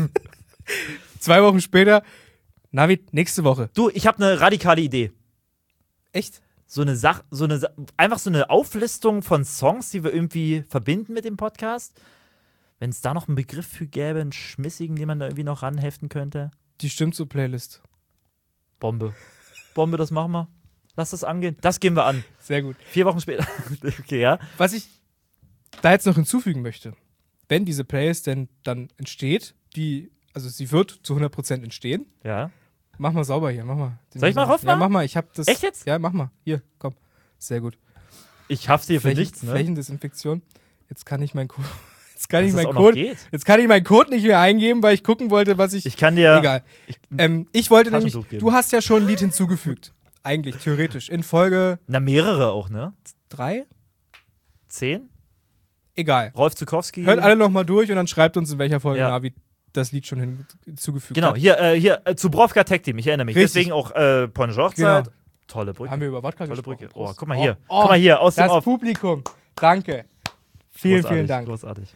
2 Wochen später, Navid, nächste Woche. Du, ich habe eine radikale Idee. Echt? Einfach so eine Auflistung von Songs, die wir irgendwie verbinden mit dem Podcast. Wenn es da noch einen Begriff für gäbe, einen schmissigen, den man da irgendwie noch ranheften könnte. Die stimmt zur Playlist. Bombe, das machen wir. Lass das angehen. Das gehen wir an. Sehr gut. 4 Wochen später. Okay, ja. Was ich da jetzt noch hinzufügen möchte, wenn diese Playlist denn dann entsteht, also sie wird zu 100% entstehen. Ja. Mach mal sauber hier, mach mal. Soll ich mal raufmachen? Ja, mach mal. Ich hab das. Echt jetzt? Ja, mach mal. Hier, komm. Sehr gut. Ich hafte hier für nichts, ne? Flächendesinfektion. Jetzt kann ich meinen Code. Jetzt kann ich meinen Code nicht mehr eingeben, weil ich gucken wollte, was ich. Ich kann dir. Egal. Ich wollte nämlich. Taschentuch geben. Du hast ja schon ein Lied hinzugefügt. Eigentlich, theoretisch. In Folge. Na, mehrere auch, ne? 3? 10? Egal. Rolf Zukowski. Hört alle nochmal durch und dann schreibt uns, in welcher Folge Ja. Navi das Lied schon hinzugefügt Genau, hat. hier zu Brovka Tag Team, ich erinnere mich. Richtig. Deswegen auch Polnische Hochzeit. Genau. Tolle Brücke. Haben wir über Wodka Tolle gesprochen. Brücke. Oh, Prost. guck mal hier. Oh, Guck mal hier, aus dem das Off. Publikum. Danke. Vielen, vielen Dank. Großartig.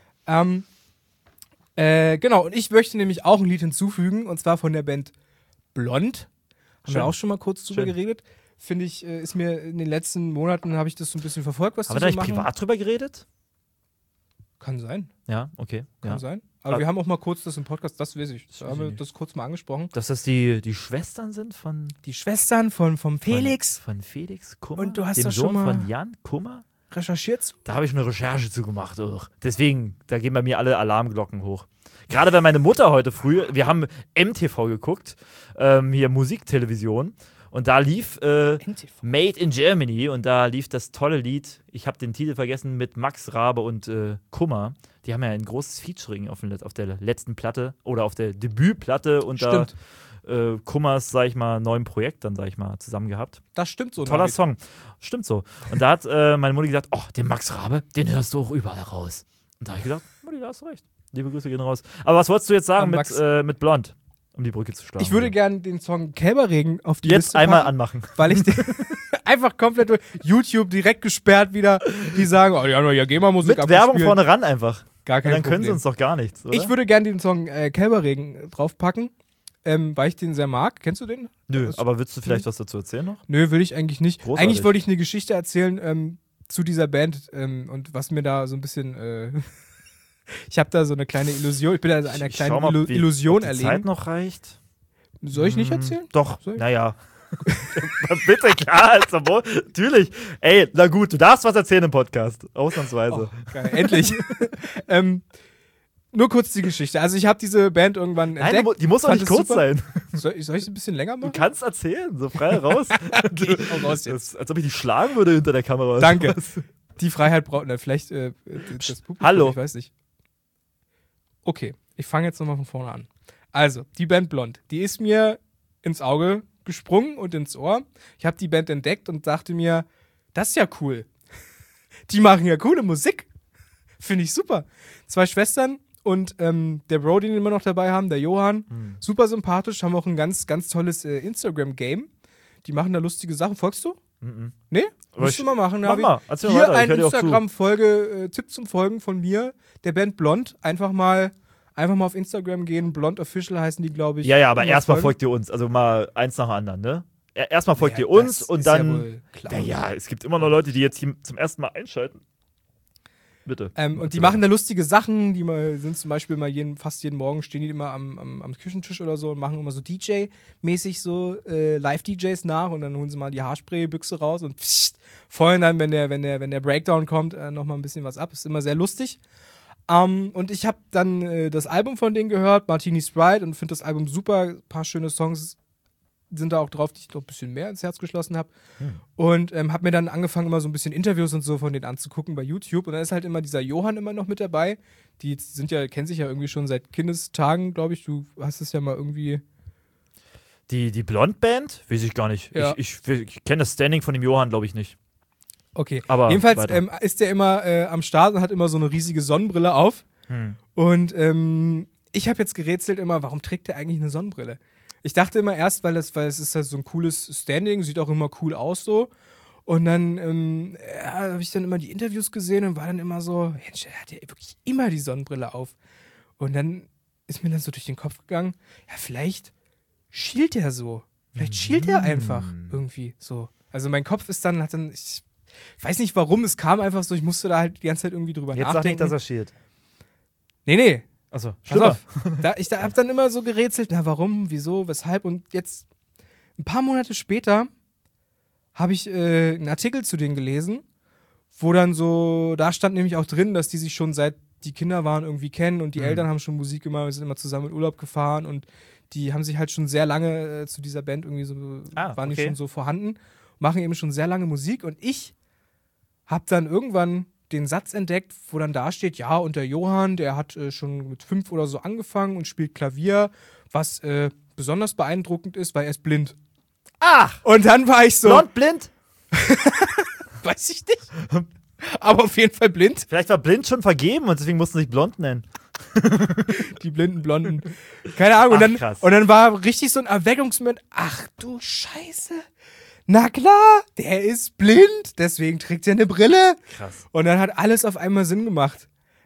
Genau, und ich möchte nämlich auch ein Lied hinzufügen, und zwar von der Band Blond. Haben wir auch schon mal kurz drüber geredet. Finde ich, ist mir in den letzten Monaten, habe ich das so ein bisschen verfolgt, was Haben wir da nicht privat drüber geredet? Kann sein. Ja, okay. Kann sein. Aber wir haben auch mal kurz das im Podcast, das weiß ich. Da haben wir das kurz mal angesprochen. Dass das die Schwestern sind von. Die Schwestern vom Felix. Von Felix Kummer. Und du hast dem das Sohn schon mal von Jan Kummer. recherchiert? Da habe ich eine Recherche zu gemacht. Deswegen, da gehen bei mir alle Alarmglocken hoch. Gerade weil meine Mutter heute früh, wir haben MTV geguckt, hier Musiktelevision. Und da lief Made in Germany und da lief das tolle Lied, ich habe den Titel vergessen, mit Max Rabe und Kummer. Die haben ja ein großes Featuring auf der letzten Platte oder auf der Debütplatte unter Kummers, sag ich mal, neuem Projekt dann, sag ich mal, zusammen gehabt. Das stimmt so. Toller Song. Stimmt so. Und da hat meine Mutti gesagt, oh, den Max Rabe, den hörst du auch überall raus. Und da habe ich gesagt, Mutti, da hast du recht. Liebe Grüße gehen raus. Aber was wolltest du jetzt sagen mit Blond? Um die Brücke zu schlagen. Ich würde gerne den Song Kälberregen auf die jetzt Liste einmal packen, anmachen. weil ich den einfach komplett durch YouTube direkt gesperrt wieder. Die sagen, oh, die haben ja GEMA-Musik Mit Werbung vorne ran einfach. Gar kein Und dann Problem. können sie uns doch gar nichts, oder? Ich würde gerne den Song Kälberregen draufpacken, weil ich den sehr mag. Kennst du den? Nö, aber willst du vielleicht was dazu erzählen noch? Nö, will ich eigentlich nicht. Großartig. Eigentlich wollte ich eine Geschichte erzählen zu dieser Band und was mir da so ein bisschen ich habe da so eine kleine Illusion, ich bin da einer kleinen Illusion erleben. Zeit noch reicht? Soll ich nicht erzählen? Doch, Soll ich? naja. Bitte, klar, also, natürlich. Ey, na gut, du darfst was erzählen im Podcast. Ausnahmsweise. Oh, geil, endlich. Nur kurz die Geschichte. Also ich habe diese Band irgendwann entdeckt. Nein, die muss auch nicht kurz sein. Soll ich es ein bisschen länger machen? Du kannst erzählen, so frei raus. Okay, ich hau raus jetzt. Als ob ich dich schlagen würde hinter der Kamera. Danke. Die Freiheit braucht vielleicht das Publikum. Hallo. Ich weiß nicht. Okay, ich fange jetzt nochmal von vorne an. Also, die Band Blond, die ist mir ins Auge gesprungen und ins Ohr. Ich habe die Band entdeckt und dachte mir, das ist ja cool. Die machen ja coole Musik. Finde ich super. 2 Schwestern und der Bro, den wir immer noch dabei haben, der Johann. Super sympathisch, haben auch ein ganz, ganz tolles Instagram-Game. Die machen da lustige Sachen. Folgst du? Nee? Musst du mal machen. Mach mal. Erzähl mal Hier weiter. Ich ein hör dir auch zu. Instagram-Folge, Tipp zum Folgen von mir, der Band Blond. Einfach mal Einfach mal auf Instagram gehen, Blond Official heißen die, glaube ich. Ja, aber Mal erstmal folgen. folgt ihr uns. Also mal eins nach dem anderen, ne? Erstmal folgt Ja, ihr uns das und ist ja dann. wohl klar. Ja, es gibt immer noch Leute, die jetzt hier zum ersten Mal einschalten. Bitte. Und die machen da lustige Sachen, sind zum Beispiel mal fast jeden Morgen stehen die immer am Küchentisch oder so und machen immer so DJ-mäßig so Live-DJs nach und dann holen sie mal die Haarspray-Büchse raus und feuern dann, wenn der Breakdown kommt, nochmal ein bisschen was ab. Ist immer sehr lustig. Und ich habe dann das Album von denen gehört, Martini Sprite, und finde das Album super. Ein paar schöne Songs sind da auch drauf, die ich noch ein bisschen mehr ins Herz geschlossen habe. Und habe mir dann angefangen, immer so ein bisschen Interviews und so von denen anzugucken bei YouTube. Und da ist halt immer dieser Johann immer noch mit dabei. Die kennen sich ja irgendwie schon seit Kindestagen, glaube ich. Du hast es ja mal irgendwie. Die Blond-Band? Weiß ich gar nicht. Ja. Ich kenne das Standing von dem Johann, glaube ich, nicht. Okay. Aber jedenfalls weiter. ist der immer am Start und hat immer so eine riesige Sonnenbrille auf. Und ich habe jetzt gerätselt immer, warum trägt der eigentlich eine Sonnenbrille? Ich dachte immer erst, weil es ist halt so ein cooles Standing, sieht auch immer cool aus so. Und dann habe ich dann immer die Interviews gesehen und war dann immer so, Mensch, der hat ja wirklich immer die Sonnenbrille auf. Und dann ist mir dann so durch den Kopf gegangen, ja, vielleicht schielt er so. Vielleicht schielt er einfach irgendwie so. Also mein Kopf ich weiß nicht warum, es kam einfach so, ich musste da halt die ganze Zeit irgendwie drüber Jetzt sag nachdenken. nicht, dass er schielt. Nee. Achso, Pass auf. Ich habe dann immer so gerätselt, na warum, wieso, weshalb. Und jetzt, ein paar Monate später, habe ich einen Artikel zu denen gelesen, wo dann so, da stand nämlich auch drin, dass die sich schon seit die Kinder waren irgendwie kennen und die Eltern haben schon Musik gemacht, wir sind immer zusammen in Urlaub gefahren und die haben sich halt schon sehr lange zu dieser Band irgendwie so, waren die schon so vorhanden, machen eben schon sehr lange Musik und ich habe dann irgendwann den Satz entdeckt, wo dann da steht, ja, und der Johann, der hat schon mit 5 oder so angefangen und spielt Klavier, was besonders beeindruckend ist, weil er ist blind. Ach! Und dann war ich so, Blond, blind? weiß ich nicht, aber auf jeden Fall blind. Vielleicht war blind schon vergeben und deswegen mussten sie sich blond nennen. Die blinden Blonden. Keine Ahnung. Ach, und dann war richtig so ein Erweckungsmoment, ach du Scheiße. Na klar, der ist blind, deswegen trägt er eine Brille. Krass. Und dann hat alles auf einmal Sinn gemacht.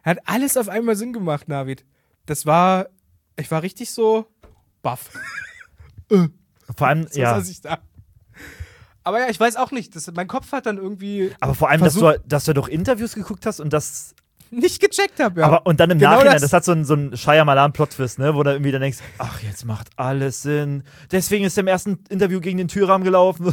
Navid. Ich war richtig so baff. Vor allem, So ja. saß ich da. Aber ja, ich weiß auch nicht. Mein Kopf hat dann irgendwie Aber vor allem, dass du doch Interviews geguckt hast und das. nicht gecheckt habe. Ja. Aber und dann im Genau Nachhinein, das. das hat so einen Shyamalan-Plot-Twist, ne, wo du irgendwie dann denkst, ach, jetzt macht alles Sinn. Deswegen ist er im ersten Interview gegen den Türrahmen gelaufen.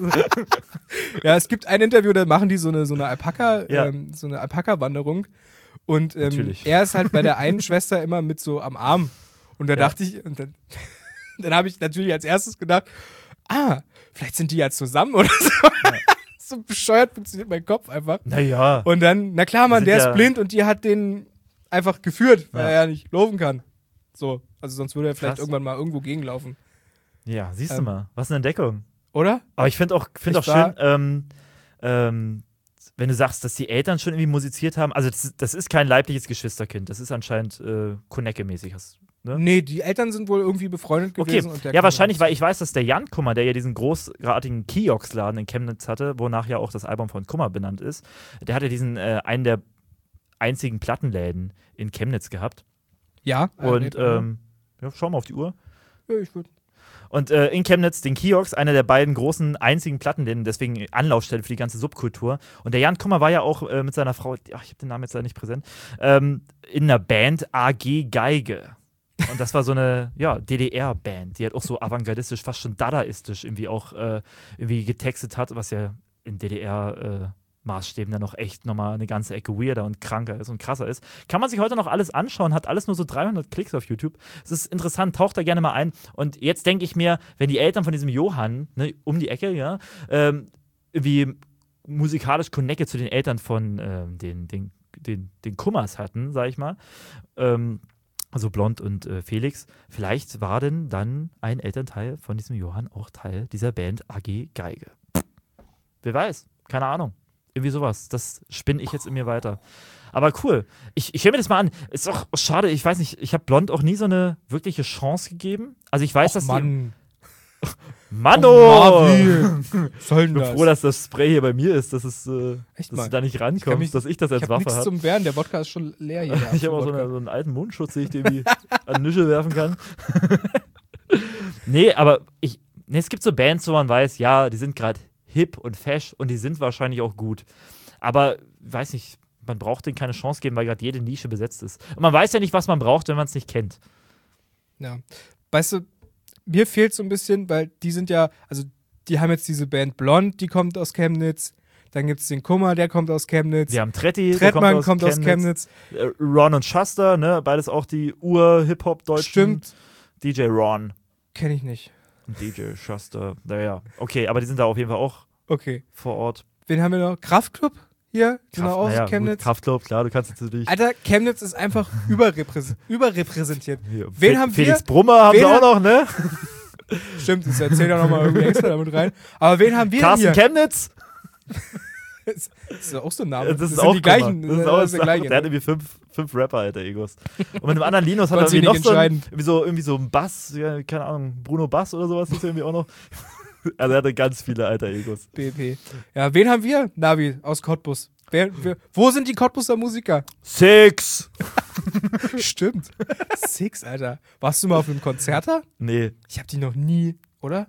Ja, es gibt ein Interview, da machen die so eine Alpaka, Ja. so eine Alpaka-Wanderung. Und Natürlich. er ist halt bei der einen Schwester immer mit so am Arm. Und da Ja. dachte ich, und dann habe ich natürlich als erstes gedacht, vielleicht sind die ja zusammen oder so. So bescheuert funktioniert mein Kopf einfach. Naja. Und dann, na klar, Mann, sind der ja- ist blind und die hat den einfach geführt, weil Ja. er ja nicht laufen kann. So, also sonst würde er vielleicht Krass. irgendwann mal irgendwo gegenlaufen. Ja, siehst du mal. Was eine Entdeckung. Oder? Aber ich finde auch Ich schön, wenn du sagst, dass die Eltern schon irgendwie musiziert haben. Also, das ist kein leibliches Geschwisterkind. Das ist anscheinend Konecke-mäßig. Ne? Nee, die Eltern sind wohl irgendwie befreundet Okay, gewesen. Und der ja, kam wahrscheinlich, raus. weil ich weiß, dass der Jan Kummer, der ja diesen großartigen Kiosk-Laden in Chemnitz hatte, wonach ja auch das Album von Kummer benannt ist, der hatte diesen einen der einzigen Plattenläden in Chemnitz gehabt. Ja. Und ja, schau mal auf die Uhr. ja, ich würd. Und in Chemnitz, den Kiosk, einer der beiden großen einzigen Plattenläden, deswegen Anlaufstelle für die ganze Subkultur. Und der Jan Kummer war ja auch mit seiner Frau, ich habe den Namen jetzt leider nicht präsent, in einer Band AG Geige. Und das war so eine DDR-Band, die halt auch so avantgardistisch, fast schon dadaistisch irgendwie auch irgendwie getextet hat, was ja in DDR-Maßstäben dann noch echt nochmal eine ganze Ecke weirder und kranker ist und krasser ist. Kann man sich heute noch alles anschauen, hat alles nur so 300 Klicks auf YouTube. Es ist interessant, taucht da gerne mal ein. Und jetzt denke ich mir, wenn die Eltern von diesem Johann, ne, um die Ecke, ja, irgendwie musikalisch Connecte zu den Eltern von den Kummers hatten, sag ich mal, also Blond und Felix, vielleicht war denn dann ein Elternteil von diesem Johann auch Teil dieser Band AG Geige. Wer weiß, keine Ahnung. Irgendwie sowas. Das spinne ich jetzt in mir weiter. Aber cool. Ich höre mir das mal an. Ist auch schade, ich weiß nicht, ich habe Blond auch nie so eine wirkliche Chance gegeben. Also ich weiß, dass die. Mann. Mano! Was soll denn Ich bin das? froh, dass das Spray hier bei mir ist, dass, Echt dass mal. du da nicht rankommst, dass ich das als Ich habe Waffe nichts habe. zum Wehren, der Wodka ist schon leer hier. Ich habe auch so einen alten Mundschutz, den ich dir irgendwie an den Nischel werfen kann. Nee, aber es gibt so Bands, wo man weiß, ja, die sind gerade hip und fesch und die sind wahrscheinlich auch gut. Aber, weiß nicht, man braucht denen keine Chance geben, weil gerade jede Nische besetzt ist. Und man weiß ja nicht, was man braucht, wenn man es nicht kennt. Ja. Weißt du, mir fehlt so ein bisschen, weil die sind ja, also die haben jetzt diese Band Blond, die kommt aus Chemnitz. Dann gibt es den Kummer, der kommt aus Chemnitz. Wir haben Tretti, der Trettmann kommt aus Chemnitz. Ron und Shuster, ne? Beides auch die Ur-Hip-Hop-Deutschen. Stimmt. DJ Ron Kenne ich nicht. und DJ Shuster. Naja, okay, aber die sind da auf jeden Fall auch Okay. vor Ort. Wen haben wir noch? Kraftklub hier? Genau, aus naja, Chemnitz. Gut, Kraftklub, klar, du kannst jetzt natürlich. Alter, Chemnitz ist einfach überrepräsentiert. Hier, wen haben Felix wir? Brummer haben Wen wir auch hat- noch, ne? Stimmt, das erzählt ja nochmal irgendwie extra damit rein. Aber wen haben wir Carsten hier? Chemnitz. Das ist ja auch so ein Name. Das ist sind auch die gleichen. Das ist auch der gleiche. Der hat irgendwie fünf Rapper, Alter, Egos. Und mit einem anderen Linus hat er Konnte irgendwie noch sich so nicht ein, irgendwie so ein Bass, ja, keine Ahnung, Bruno Bass oder sowas ist irgendwie auch noch. Also er hatte ganz viele alter Egos. BP. Ja, wen haben wir? Navi aus Cottbus. Wo sind die Cottbuser Musiker? Six! Stimmt. Six, Alter. Warst du mal auf einem Konzert da? Nee. Ich hab die noch nie, oder?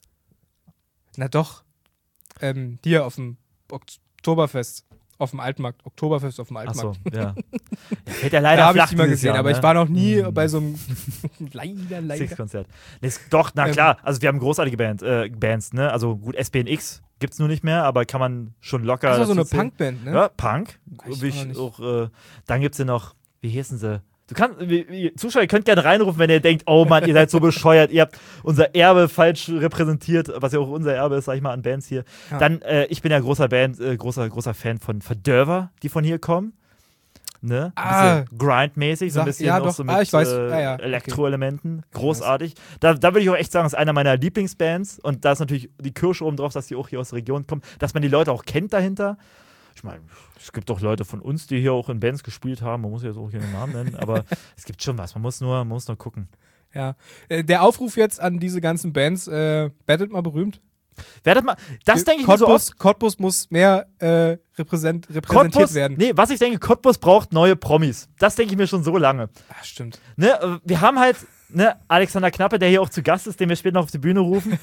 Na doch. Hier auf dem Oktoberfest. Auf dem Altmarkt. Oktoberfest auf dem Altmarkt. Achso, ja. Fällt ja leider Da habe ich flach die mal dieses gesehen, Jahr, aber ne? ich war noch nie bei so einem leider. Six-Konzert. Nee, doch, na klar. Also wir haben großartige Bands, ne? Also gut, SBNX gibt's nur nicht mehr, aber kann man schon locker. Das war so eine dazu zählen. Punkband, ne? Ja, Punk. Ich Wie auch ich nicht. auch, dann gibt's ja noch, wie hießen sie? Du kannst, Zuschauer, ihr könnt gerne reinrufen, wenn ihr denkt, oh Mann, ihr seid so bescheuert, ihr habt unser Erbe falsch repräsentiert, was ja auch unser Erbe ist, sag ich mal, an Bands hier. Ja. Dann, ich bin ja großer Fan von Verdörver, die von hier kommen. Ne? Ein bisschen Grind-mäßig, so ein bisschen ja, auch doch. so mit Ich weiß. Ja, okay. Elektroelementen. Großartig. Da würde ich auch echt sagen, das ist einer meiner Lieblingsbands. Und da ist natürlich die Kirsche oben drauf, dass die auch hier aus der Region kommen, dass man die Leute auch kennt dahinter. Ich meine, es gibt doch Leute von uns, die hier auch in Bands gespielt haben. Man muss jetzt auch hier den Namen nennen, aber es gibt schon was. Man muss nur gucken. Ja. Der Aufruf jetzt an diese ganzen Bands, werdet mal berühmt. Werdet mal, das denke ich mir so oft. Cottbus muss mehr repräsentiert Cottbus, werden. nee, was ich denke, Cottbus braucht neue Promis. Das denke ich mir schon so lange. Ach, stimmt. Ne, wir haben halt Alexander Knappe, der hier auch zu Gast ist, den wir später noch auf die Bühne rufen.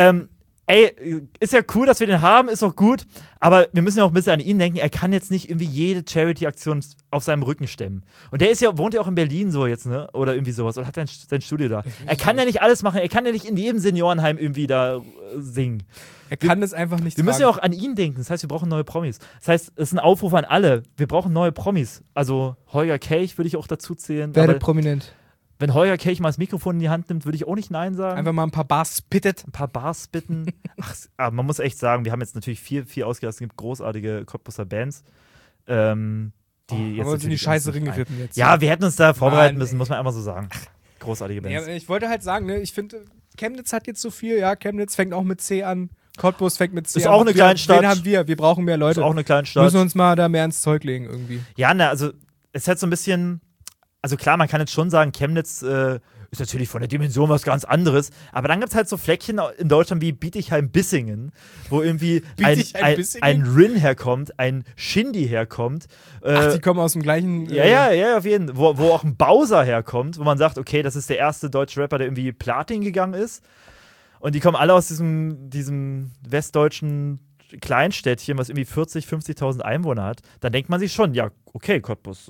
Ey, ist ja cool, dass wir den haben, ist auch gut, aber wir müssen ja auch ein bisschen an ihn denken. Er kann jetzt nicht irgendwie jede Charity-Aktion auf seinem Rücken stemmen. Und der wohnt ja auch in Berlin so jetzt, ne? Oder irgendwie sowas. Oder hat sein Studio da. Er kann ja nicht alles machen. Er kann ja nicht in jedem Seniorenheim irgendwie da singen. Er kann das einfach nicht Wir müssen ja auch an ihn denken. Das heißt, wir brauchen neue Promis. Das heißt, es ist ein Aufruf an alle. Wir brauchen neue Promis. Also Holger Kelch würde ich auch dazu zählen. Werdet Aber prominent. wenn Holger Kelch mal das Mikrofon in die Hand nimmt, würde ich auch nicht Nein sagen. Einfach mal ein paar Bars spittet. Ein paar Bars bitten. Aber man muss echt sagen, wir haben jetzt natürlich viel ausgelassen. Es gibt großartige Cottbuser Bands. Die jetzt haben wir uns in die natürlich Scheiße uns nicht geritten jetzt. Ja, wir hätten uns da vorbereiten Mann, müssen, ey. muss man einfach so sagen. Großartige Bands. Ja, ich wollte halt sagen, ne, ich finde, Chemnitz hat jetzt so viel. Ja, Chemnitz fängt auch mit C an. Cottbus fängt mit C Ist an. auch eine Kleinstadt. Wen haben wir? Wir brauchen mehr Leute. Ist auch eine kleine Wir Stadt. müssen uns mal da mehr ins Zeug legen irgendwie. Ja, also es ist halt so ein bisschen, also klar, man kann jetzt schon sagen, Chemnitz ist natürlich von der Dimension was ganz anderes, aber dann gibt es halt so Fleckchen in Deutschland wie Bietigheim-Bissingen, wo irgendwie Bietigheim-Bissingen? ein Rin herkommt, ein Shindy herkommt. Ach, die kommen aus dem gleichen. Ja, auf jeden Fall. Wo auch ein Bowser herkommt, wo man sagt, okay, das ist der erste deutsche Rapper, der irgendwie Platin gegangen ist. Und die kommen alle aus diesem westdeutschen Kleinstädtchen, was irgendwie 50.000 Einwohner hat. Dann denkt man sich schon, ja, okay, Cottbus.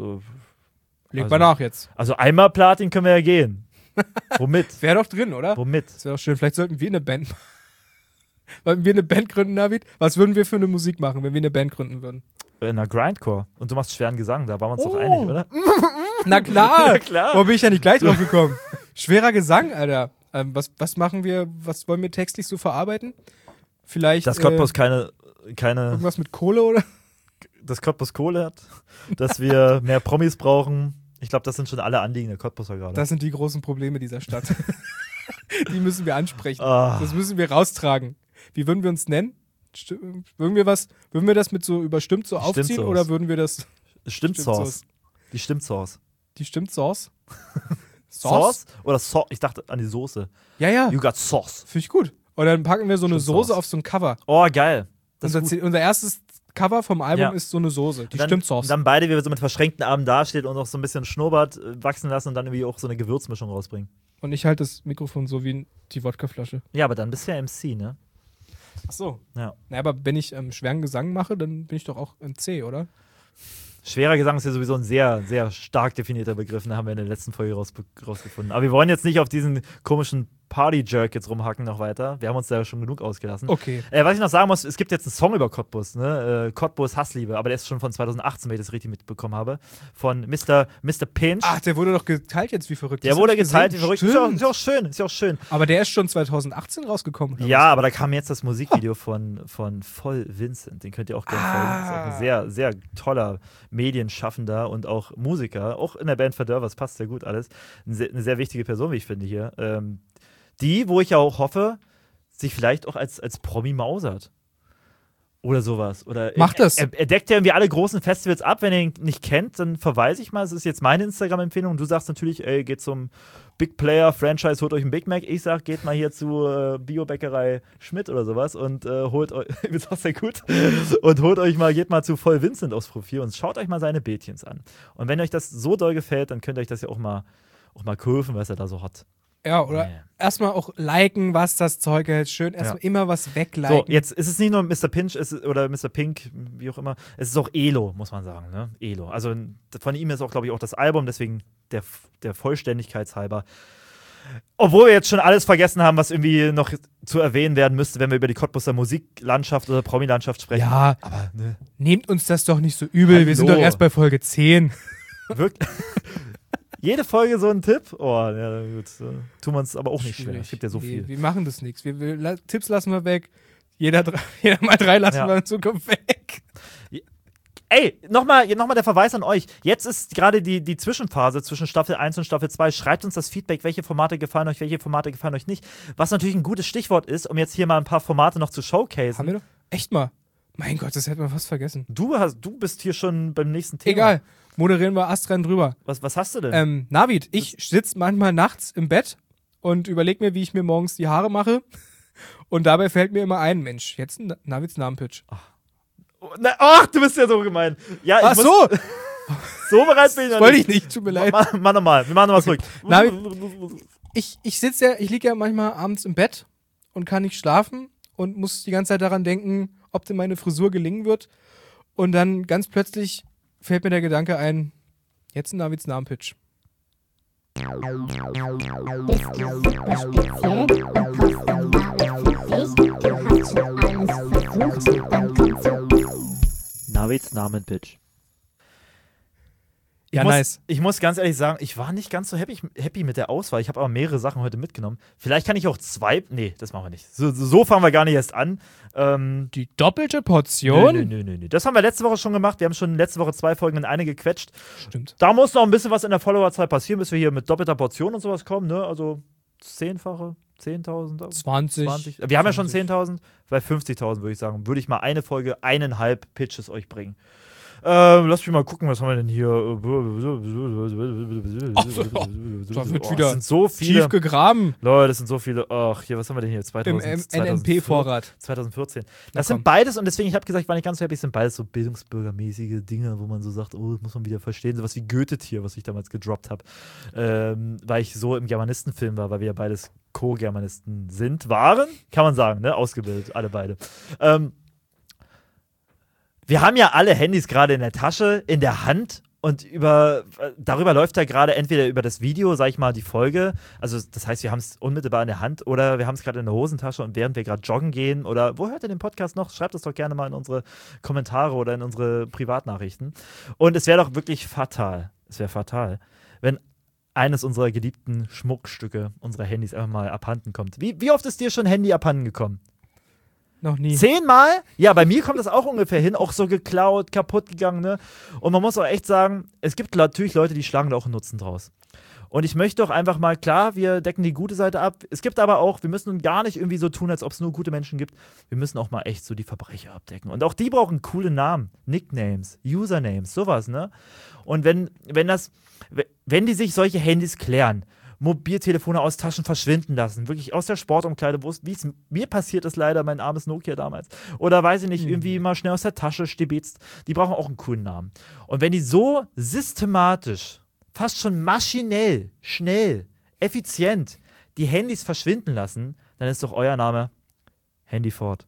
Leg mal nach jetzt. Also einmal Platin können wir ja gehen. Womit? Wäre doch drin, oder? Womit? Das wäre doch schön. Vielleicht sollten wir eine Band machen. Wollten wir eine Band gründen, David? Was würden wir für eine Musik machen, wenn wir eine Band gründen würden? In einer Grindcore. Und du machst schweren Gesang, da waren wir uns doch einig, oder? Na klar! Na klar. Wo bin ich ja nicht gleich drauf gekommen? Schwerer Gesang, Alter. Was machen wir, was wollen wir textlich so verarbeiten? Vielleicht Dass Cottbus keine irgendwas mit Kohle, oder? dass Cottbus Kohle hat, dass wir mehr Promis brauchen. Ich glaube, das sind schon alle Anliegen der Cottbuser gerade. Das sind die großen Probleme dieser Stadt. Die müssen wir ansprechen. Ah. Das müssen wir raustragen. Wie würden wir uns nennen? Würden wir das mit so überstimmt so aufziehen Stimmt's oder aus. würden wir das Stimmt Sauce. Die Stimmt Sauce. die stimmt Sauce? Sauce? Oder ich dachte an die Soße. Ja. You got sauce. Finde ich gut. Und dann packen wir so eine Stimmt, Soße Sauce. auf so ein Cover. Oh, geil. Das ist gut. Unser erstes Cover vom Album Ja. ist so eine Soße. Die Dann- stimmt Sauce. Und dann beide, wie wir so mit verschränkten Armen dastehen und noch so ein bisschen Schnurrbart wachsen lassen und dann irgendwie auch so eine Gewürzmischung rausbringen. Und ich halte das Mikrofon so wie die Wodkaflasche. Ja, aber dann bist du ja MC, ne? Ach so. Ja. Na, aber wenn ich schweren Gesang mache, dann bin ich doch auch im C, oder? Schwerer Gesang ist ja sowieso ein sehr, sehr stark definierter Begriff, den haben wir in der letzten Folge rausgefunden. Aber wir wollen jetzt nicht auf diesen komischen Party-Jerk jetzt rumhacken noch weiter. Wir haben uns da ja schon genug ausgelassen. Okay. Was ich noch sagen muss, es gibt jetzt einen Song über Cottbus, ne? Cottbus Hassliebe, aber der ist schon von 2018, wenn ich das richtig mitbekommen habe. Von Mr. Pinch. Ach, der wurde doch geteilt jetzt wie verrückt. Der Das wurde hab ich geteilt, wie gesehen. verrückt. Stimmt. Ist ja auch schön. Aber der ist schon 2018 rausgekommen. oder Ja, was? aber da kam jetzt das Musikvideo von Voll Vincent. Den könnt ihr auch gerne folgen. Das ist auch ein sehr, sehr toller Medienschaffender und auch Musiker. Auch in der Band Verdörvers passt sehr gut alles. Eine sehr wichtige Person, wie ich finde hier. Die, wo ich ja auch hoffe, sich vielleicht auch als Promi mausert. Oder sowas. Oder Macht das. Er deckt ja irgendwie alle großen Festivals ab. Wenn ihr ihn nicht kennt, dann verweise ich mal. Das ist jetzt meine Instagram-Empfehlung. Du sagst natürlich, ey, geht zum Big Player Franchise, holt euch einen Big Mac. Ich sag, geht mal hier zu Biobäckerei Schmidt oder sowas und holt euch, das ist sehr gut, und geht mal zu Voll Vincent aufs Profil und schaut euch mal seine Bildchens an. Und wenn euch das so doll gefällt, dann könnt ihr euch das ja auch mal kaufen, was er da so hat. Ja, oder erstmal auch liken, was das Zeug hält. Schön erstmal immer was wegliken. So, jetzt ist es nicht nur Mr. Pinch oder Mr. Pink, wie auch immer. Es ist auch Elo, muss man sagen. Ne? Elo. Also von ihm ist auch, glaube ich, auch das Album, deswegen der Vollständigkeitshalber. Obwohl wir jetzt schon alles vergessen haben, was irgendwie noch zu erwähnen werden müsste, wenn wir über die Cottbuser Musiklandschaft oder Promi-Landschaft sprechen. Ja, aber ne. Nehmt uns das doch nicht so übel. Hallo. Wir sind doch erst bei Folge 10. Wirklich? Jede Folge so ein Tipp? Oh, ja, gut. Tun wir uns aber auch nicht schwer. Es gibt ja so viel. Wir machen das nichts. Tipps lassen wir weg. Jeder mal 3 lassen wir in Zukunft weg. Ey, nochmal der Verweis an euch. Jetzt ist gerade die Zwischenphase zwischen Staffel 1 und Staffel 2. Schreibt uns das Feedback, welche Formate gefallen euch, welche Formate gefallen euch nicht. Was natürlich ein gutes Stichwort ist, um jetzt hier mal ein paar Formate noch zu showcasen. Haben wir doch? Echt mal? Mein Gott, das hätten wir fast vergessen. Du bist hier schon beim nächsten Thema. Egal. Moderieren wir astrein drüber. Was hast du denn? Navid, ich sitze manchmal nachts im Bett und überlege mir, wie ich mir morgens die Haare mache. Und dabei fällt mir immer ein, Mensch, jetzt ein Navids Namenpitch. Ach, du bist ja so gemein. Ja, Ach so! So bereit bin ich noch nicht. Wollte ich nicht, tut mir leid. Mach nochmal, wir machen nochmal zurück. Ich liege ja manchmal abends im Bett und kann nicht schlafen und muss die ganze Zeit daran denken, ob denn meine Frisur gelingen wird. Und dann ganz plötzlich fällt mir der Gedanke ein, jetzt ein Navids Namenpitch. Navids Namenpitch. Ja, nice. Ich muss ganz ehrlich sagen, ich war nicht ganz so happy mit der Auswahl. Ich habe aber mehrere Sachen heute mitgenommen. Vielleicht kann ich auch 2. Nee, das machen wir nicht. So fangen wir gar nicht erst an. Die doppelte Portion? Nö. Das haben wir letzte Woche schon gemacht. Wir haben schon letzte Woche 2 Folgen in eine gequetscht. Stimmt. Da muss noch ein bisschen was in der Followerzahl passieren, bis wir hier mit doppelter Portion und sowas kommen. Ne? Also 10-fache, 10.000. 20. Wir haben ja schon 10.000. Bei 50.000 würde ich sagen, würde ich mal eine Folge 1,5 Pitches euch bringen. Lass mich mal gucken, was haben wir denn hier? Da wird wieder sind so viele, tief gegraben. Leute, das sind so viele. Ach, hier, was haben wir denn hier? Im NMP-Vorrat. 2014. Das sind beides, und deswegen, ich habe gesagt, ich war nicht ganz so happy, das sind beides so bildungsbürgermäßige Dinge, wo man so sagt, oh, das muss man wieder verstehen. Sowas wie Goethe-Tier, was ich damals gedroppt habe. Weil ich so im Germanistenfilm war, weil wir ja beides Co-Germanisten waren, kann man sagen, ne? Ausgebildet, alle beide. Wir haben ja alle Handys gerade in der Tasche, in der Hand, und darüber läuft ja gerade entweder über das Video, sag ich mal, die Folge. Also das heißt, wir haben es unmittelbar in der Hand, oder wir haben es gerade in der Hosentasche, und während wir gerade joggen gehen, oder wo hört ihr den Podcast noch? Schreibt es doch gerne mal in unsere Kommentare oder in unsere Privatnachrichten. Und es wäre doch wirklich fatal, wenn eines unserer geliebten Schmuckstücke, unserer Handys, einfach mal abhanden kommt. Wie oft ist dir schon ein Handy abhanden gekommen? Noch nie. 10-mal? Ja, bei mir kommt das auch ungefähr hin, auch so geklaut, kaputt gegangen, ne? Und man muss auch echt sagen, es gibt natürlich Leute, die schlagen da auch einen Nutzen draus. Und ich möchte doch einfach mal, klar, wir decken die gute Seite ab. Es gibt aber auch, wir müssen gar nicht irgendwie so tun, als ob es nur gute Menschen gibt. Wir müssen auch mal echt so die Verbrecher abdecken. Und auch die brauchen coole Namen, Nicknames, Usernames, sowas, ne? Und wenn die sich solche Handys klären Mobiltelefone aus Taschen verschwinden lassen. Wirklich aus der Sportumkleide, wie es mir passiert ist leider, mein armes Nokia damals. Oder weiß ich nicht, irgendwie mal schnell aus der Tasche stibitzt. Die brauchen auch einen coolen Namen. Und wenn die so systematisch, fast schon maschinell, schnell, effizient die Handys verschwinden lassen, dann ist doch euer Name Handyford.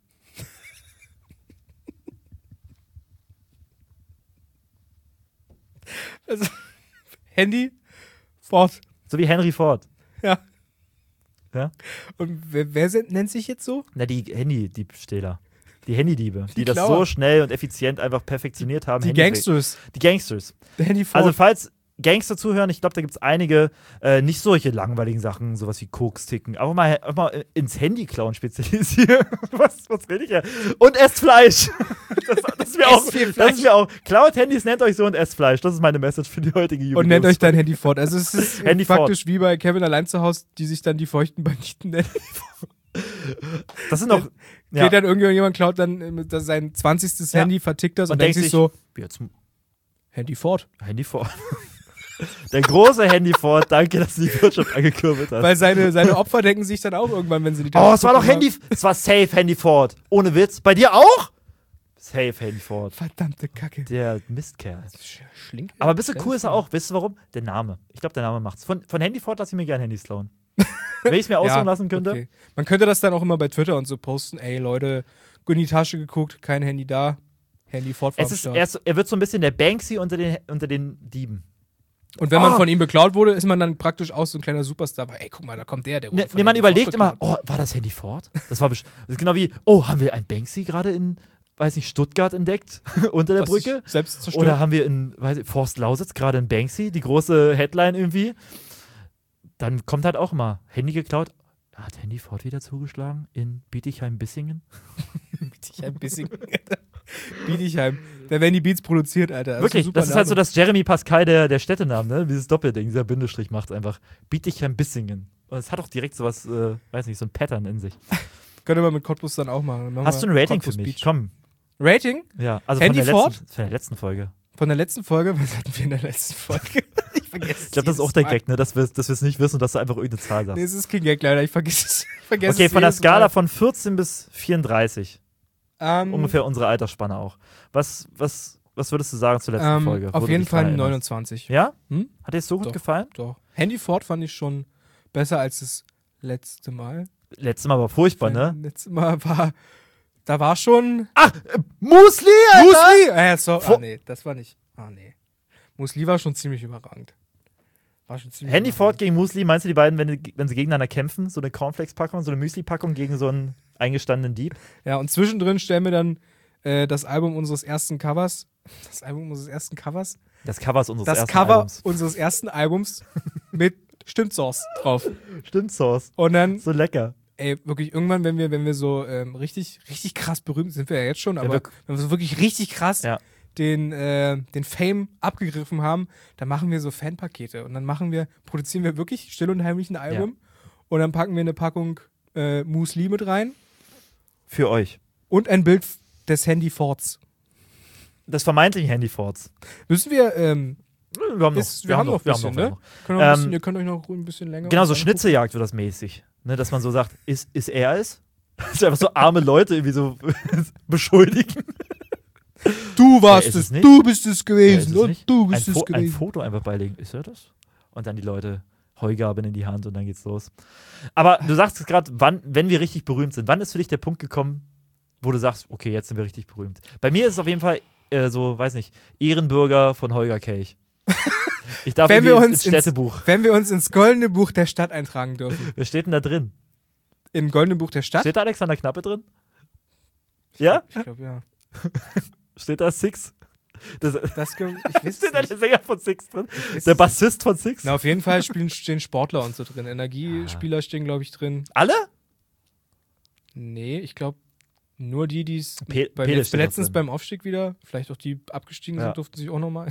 Also, Handy, Ford. So wie Henry Ford. Ja. Ja? Und wer nennt sich jetzt so? Na, die Handydiebstähler. Die Handydiebe, die das Klauer. so schnell und effizient einfach perfektioniert haben. Die Gangsters. Die Gangsters. Der Handy Ford. Also falls Gangster zuhören, ich glaube, da gibt es einige nicht solche langweiligen Sachen, sowas wie Koks ticken, aber mal ins Handy klauen spezialisieren. was will ich ja? Und esst Fleisch. Das ist mir auch. Klaut Handys, nennt euch so und esst Fleisch. Das ist meine Message für die heutige Jugend. Und nennt euch dein Handy Ford. Also es ist Handy praktisch Ford. wie bei Kevin allein zu Hause, die sich dann die feuchten Banditen nennen. Das sind doch. Geht dann irgendjemand, klaut dann sein 20. Ja. Handy, vertickt das und denkt sich so, Jetzt Handy Ford. Handy Ford. Der große Handy Ford, danke, dass du die Wirtschaft angekurbelt hast. Weil seine Opfer denken sich dann auch irgendwann, wenn sie die Oh, es war doch es war safe Handy Ford. Ohne Witz. Bei dir auch? Safe Handy Ford. Verdammte Kacke. Der Mistkerl. Schlingt. Aber ein bisschen cool ist er auch. Weißt du warum? Der Name. Ich glaube, der Name macht's. Von Handy Ford lasse ich mir gerne Handys klauen. Wenn ich es mir aussuchen lassen könnte. Okay. Man könnte das dann auch immer bei Twitter und so posten. Ey, Leute, in die Tasche geguckt, kein Handy da. Handy Ford Er wird so ein bisschen der Banksy unter den Dieben. Und wenn man von ihm beklaut wurde, ist man dann praktisch auch so ein kleiner Superstar. Aber ey, guck mal, da kommt der wurde von Man Handy überlegt Ford immer, beklaut. oh, war das Handy Ford? Das ist genau wie, oh, haben wir ein Banksy gerade in, weiß nicht, Stuttgart entdeckt? Unter der Was sich Brücke? selbst zerstört. Oder haben wir in, weiß ich, Forst Lausitz gerade ein Banksy? Die große Headline irgendwie. Dann kommt halt auch immer, Handy geklaut. Hat Handy Ford wieder zugeschlagen in Bietigheim-Bissingen? Bietigheim. Da werden die Beats produziert, Alter. Wirklich, das ist halt so das Jeremy Pascal der Städtenamen, ne? Dieses Doppelding, dieser Bindestrich macht einfach Bietigheim-Bissingen. Und es hat auch direkt sowas, weiß nicht, so ein Pattern in sich. Könnte man mit Cottbus dann auch machen. Hast du ein Rating für Cottbus mich? Beach. Komm. Rating? Ja, also Handy von Ford? der letzten Folge. Von der letzten Folge? Was hatten wir in der letzten Folge? Ich vergesse Ich glaube, das ist auch der Gag, ne? Dass wir es nicht wissen und dass du einfach irgendeine Zahl sagst. Nee, es ist kein Gag, leider. Ich vergesse es. Okay, von der Skala von 14 bis 34. von Ungefähr unsere Altersspanne auch. Was würdest du sagen zur letzten Folge? Wo Auf du jeden dich dran Fall erinnerst? 29. Ja? Hm? Hat dir das so gut Doch. gefallen? Doch. Handy Ford fand ich schon besser als das letzte Mal. Letztes Mal war furchtbar, ne? Letztes Mal da war schon Musli, Alter! Musli! Nee, das war nicht. Nee. Musli war schon ziemlich überragend. Handy Ford gegen Musli, meinst du die beiden, wenn sie gegeneinander kämpfen? So eine Cornflakes-Packung, so eine Müsli-Packung gegen so einen eingestandenen Dieb? Ja, und zwischendrin stellen wir dann das Album unseres ersten Covers. Das Album unseres ersten Covers? Das Cover ist unseres Das ersten Cover Albums. unseres ersten Albums mit Stimmsauce drauf. Stimmt, Sauce. Und dann, So lecker. ey, wirklich irgendwann, wenn wir so richtig krass berühmt sind, wir ja jetzt schon, aber wenn wir so wirklich richtig krass Ja. den Fame abgegriffen haben, dann machen wir so Fanpakete und dann produzieren wir wirklich still und heimlich ein Album und dann packen wir eine Packung Musli mit rein Für euch. und ein Bild des Handy Fords. Das vermeintlichen Handy Fords. Müssen wir, Wir haben noch ein bisschen, ne? Ihr könnt euch noch ein bisschen länger. Genau, so was Schnitzeljagd wird das mäßig. Ne, dass man so sagt, ist er es? Dass wir einfach so arme Leute irgendwie so beschuldigen. angucken. Du warst ist es es, nicht? du bist es Ja, gewesen ist es und nicht? du bist es Ein gewesen. Foto einfach beilegen. Ist er das? Und dann die Leute Heugabeln in die Hand und dann geht's los. Aber du sagst gerade, wenn wir richtig berühmt sind, wann ist für dich der Punkt gekommen, wo du sagst, okay, jetzt sind wir richtig berühmt? Bei mir ist es auf jeden Fall so, weiß nicht, Ehrenbürger von Holger Kelch. Ich darf Wenn irgendwie wir ins uns Städtebuch. Wenn wir uns ins Goldene Buch der Stadt eintragen dürfen. Wer steht denn da drin? Im Goldenen Buch der Stadt? Steht da Alexander Knappe drin? Ja? Ich glaube, ja. Steht da Six? Ich weiß Steht es da der nicht. Sänger von Six drin? Ich weiß Der es Bassist von Six? nicht. Na, auf jeden Fall stehen Sportler und so drin. Energiespieler stehen, glaube ich, drin. Alle? Nee, ich glaube, nur die es Pele steht da letztens drin. beim Aufstieg wieder, vielleicht auch die abgestiegen Ja. sind, durften sich auch nochmal.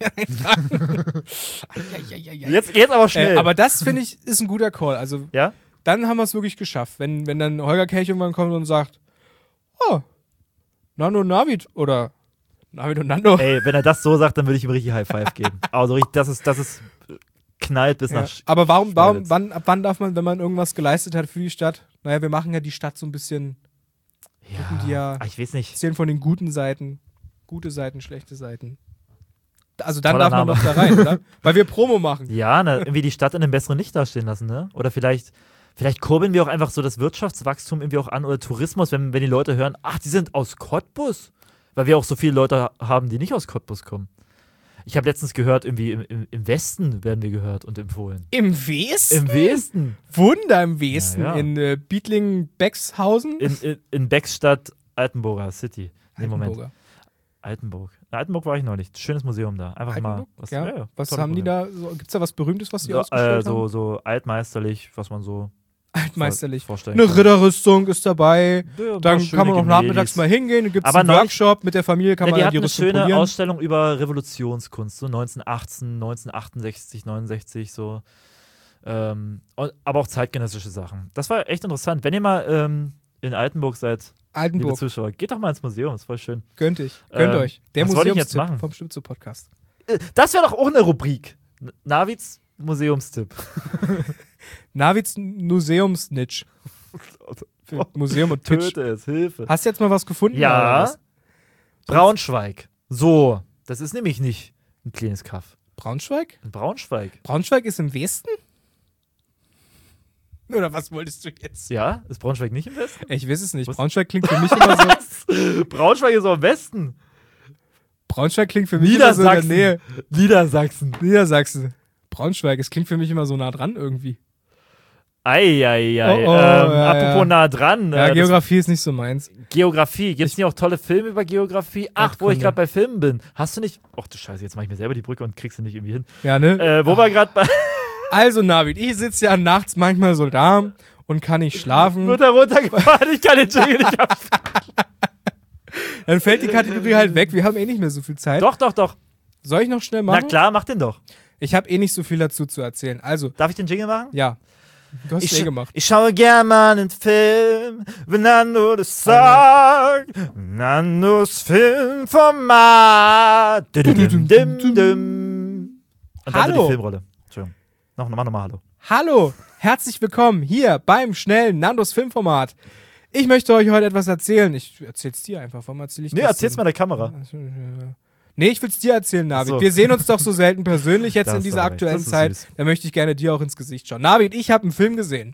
Jetzt aber schnell. Aber das, finde ich, ist ein guter Call. Also, ja? dann haben wir es wirklich geschafft. Wenn dann Holger Kelch irgendwann kommt und sagt, oh, Nano und Navid oder Navid und Nando. Ey, wenn er das so sagt, dann würde ich ihm richtig High Five geben. Also, das ist knallt bis Ja. nach Aber Schweinitz. ab wann darf man, wenn man irgendwas geleistet hat für die Stadt, naja, wir machen ja die Stadt so ein bisschen, gucken die ja, Ich weiß nicht. erzählen von den guten Seiten, gute Seiten, schlechte Seiten. Also dann Toller darf man Name. doch da rein, oder? Weil wir Promo machen. Ja, irgendwie die Stadt in einem besseren Licht dastehen lassen, ne? Oder vielleicht kurbeln wir auch einfach so das Wirtschaftswachstum irgendwie auch an oder Tourismus, wenn die Leute hören, ach, die sind aus Cottbus. Weil wir auch so viele Leute haben, die nicht aus Cottbus kommen. Ich habe letztens gehört, irgendwie im Westen werden wir gehört und empfohlen. Im Westen? Im Westen. Wunder im Westen. Ja, ja. In Bietlingen-Bexhausen? In Beckstadt, Altenburger City. Nee, Moment. Altenburger. Altenburg. In Altenburg war ich neulich. Schönes Museum da. Einfach mal. Altenburg? Ja. Was tolles haben die Museum. da? So, gibt's da was Berühmtes, was die So, ausgestellt haben? so altmeisterlich, was man so Altmeisterlich. vorstellen Eine kann. Ridderrüstung ist dabei. Ja, Dann schöne kann man auch nachmittags Gemäldis. mal hingehen. Dann gibt es Aber einen neulich- Workshop mit der Familie, kann Ja, man die dann hatten die eine Rüstung schöne polieren. Ausstellung über Revolutionskunst, so 1918, 1968, 69, so. Aber auch zeitgenössische Sachen. Das war echt interessant. Wenn ihr mal in Altenburg seid, liebe Altenburg, Zuschauer, geht doch mal ins Museum, ist voll schön. gönnt euch. Der was wollte ich jetzt Museumstipp machen? vom Stimmzu-Podcast. Das wäre doch auch eine Rubrik. Navids Museumstipp. Navids Museumsnitch. Für Museum und Pitch. Töte es, Hilfe. Hast du jetzt mal was gefunden? oder Ja, was? Braunschweig. So, das ist nämlich nicht ein kleines Kaff. Braunschweig? In Braunschweig. Braunschweig ist im Westen? Oder was wolltest du jetzt? Ja, ist Braunschweig nicht im Westen? Ich weiß es nicht. Was? Braunschweig klingt für mich immer so. Was? Braunschweig ist auch im Westen. Braunschweig klingt für mich immer so in der Niedersachsen. Nähe. Niedersachsen. Niedersachsen. Braunschweig, es klingt für mich immer so nah dran irgendwie. Eieiei. Oh, ja, Apropos ja. nah dran. Ja, das- Geografie ist nicht so meins. Geografie. Gibt es nicht auch tolle Filme über Geografie? Ach, Ach, wo ich komm, gerade bei Filmen bin. Hast du nicht. Ach du Scheiße, jetzt mache ich mir selber die Brücke und kriegst sie nicht irgendwie hin. Ja, ne? Wo wir gerade bei. Also, Navid, ich sitze ja nachts manchmal so da und kann nicht schlafen. Wird da runtergefahren, ich kann den Jingle nicht ab. Dann fällt die Kategorie halt weg. Wir haben eh nicht mehr so viel Zeit. Doch. Soll ich noch schnell Na machen? klar, mach den doch. Ich habe eh nicht so viel dazu zu erzählen. Also, Darf ich den Jingle machen? ja. Du hast es eh gemacht. Ich schaue gern mal einen Film, wenn Nando das sagt. Nandos Filmformat. Und dann Hallo. die Filmrolle. Entschuldigung. Mach nochmal Hallo. Hallo, herzlich willkommen hier beim schnellen Nandos Filmformat. Ich möchte euch heute etwas erzählen. Ich erzähl's dir einfach. Warum erzähl ich Nee, das erzähl's denn? mal der Kamera. Nee, ich will's dir erzählen, Navid. Ach so. Wir sehen uns doch so selten persönlich jetzt Da in hast dieser du recht. aktuellen Das ist Zeit. süß. Da möchte ich gerne dir auch ins Gesicht schauen. Navid, ich habe einen Film gesehen.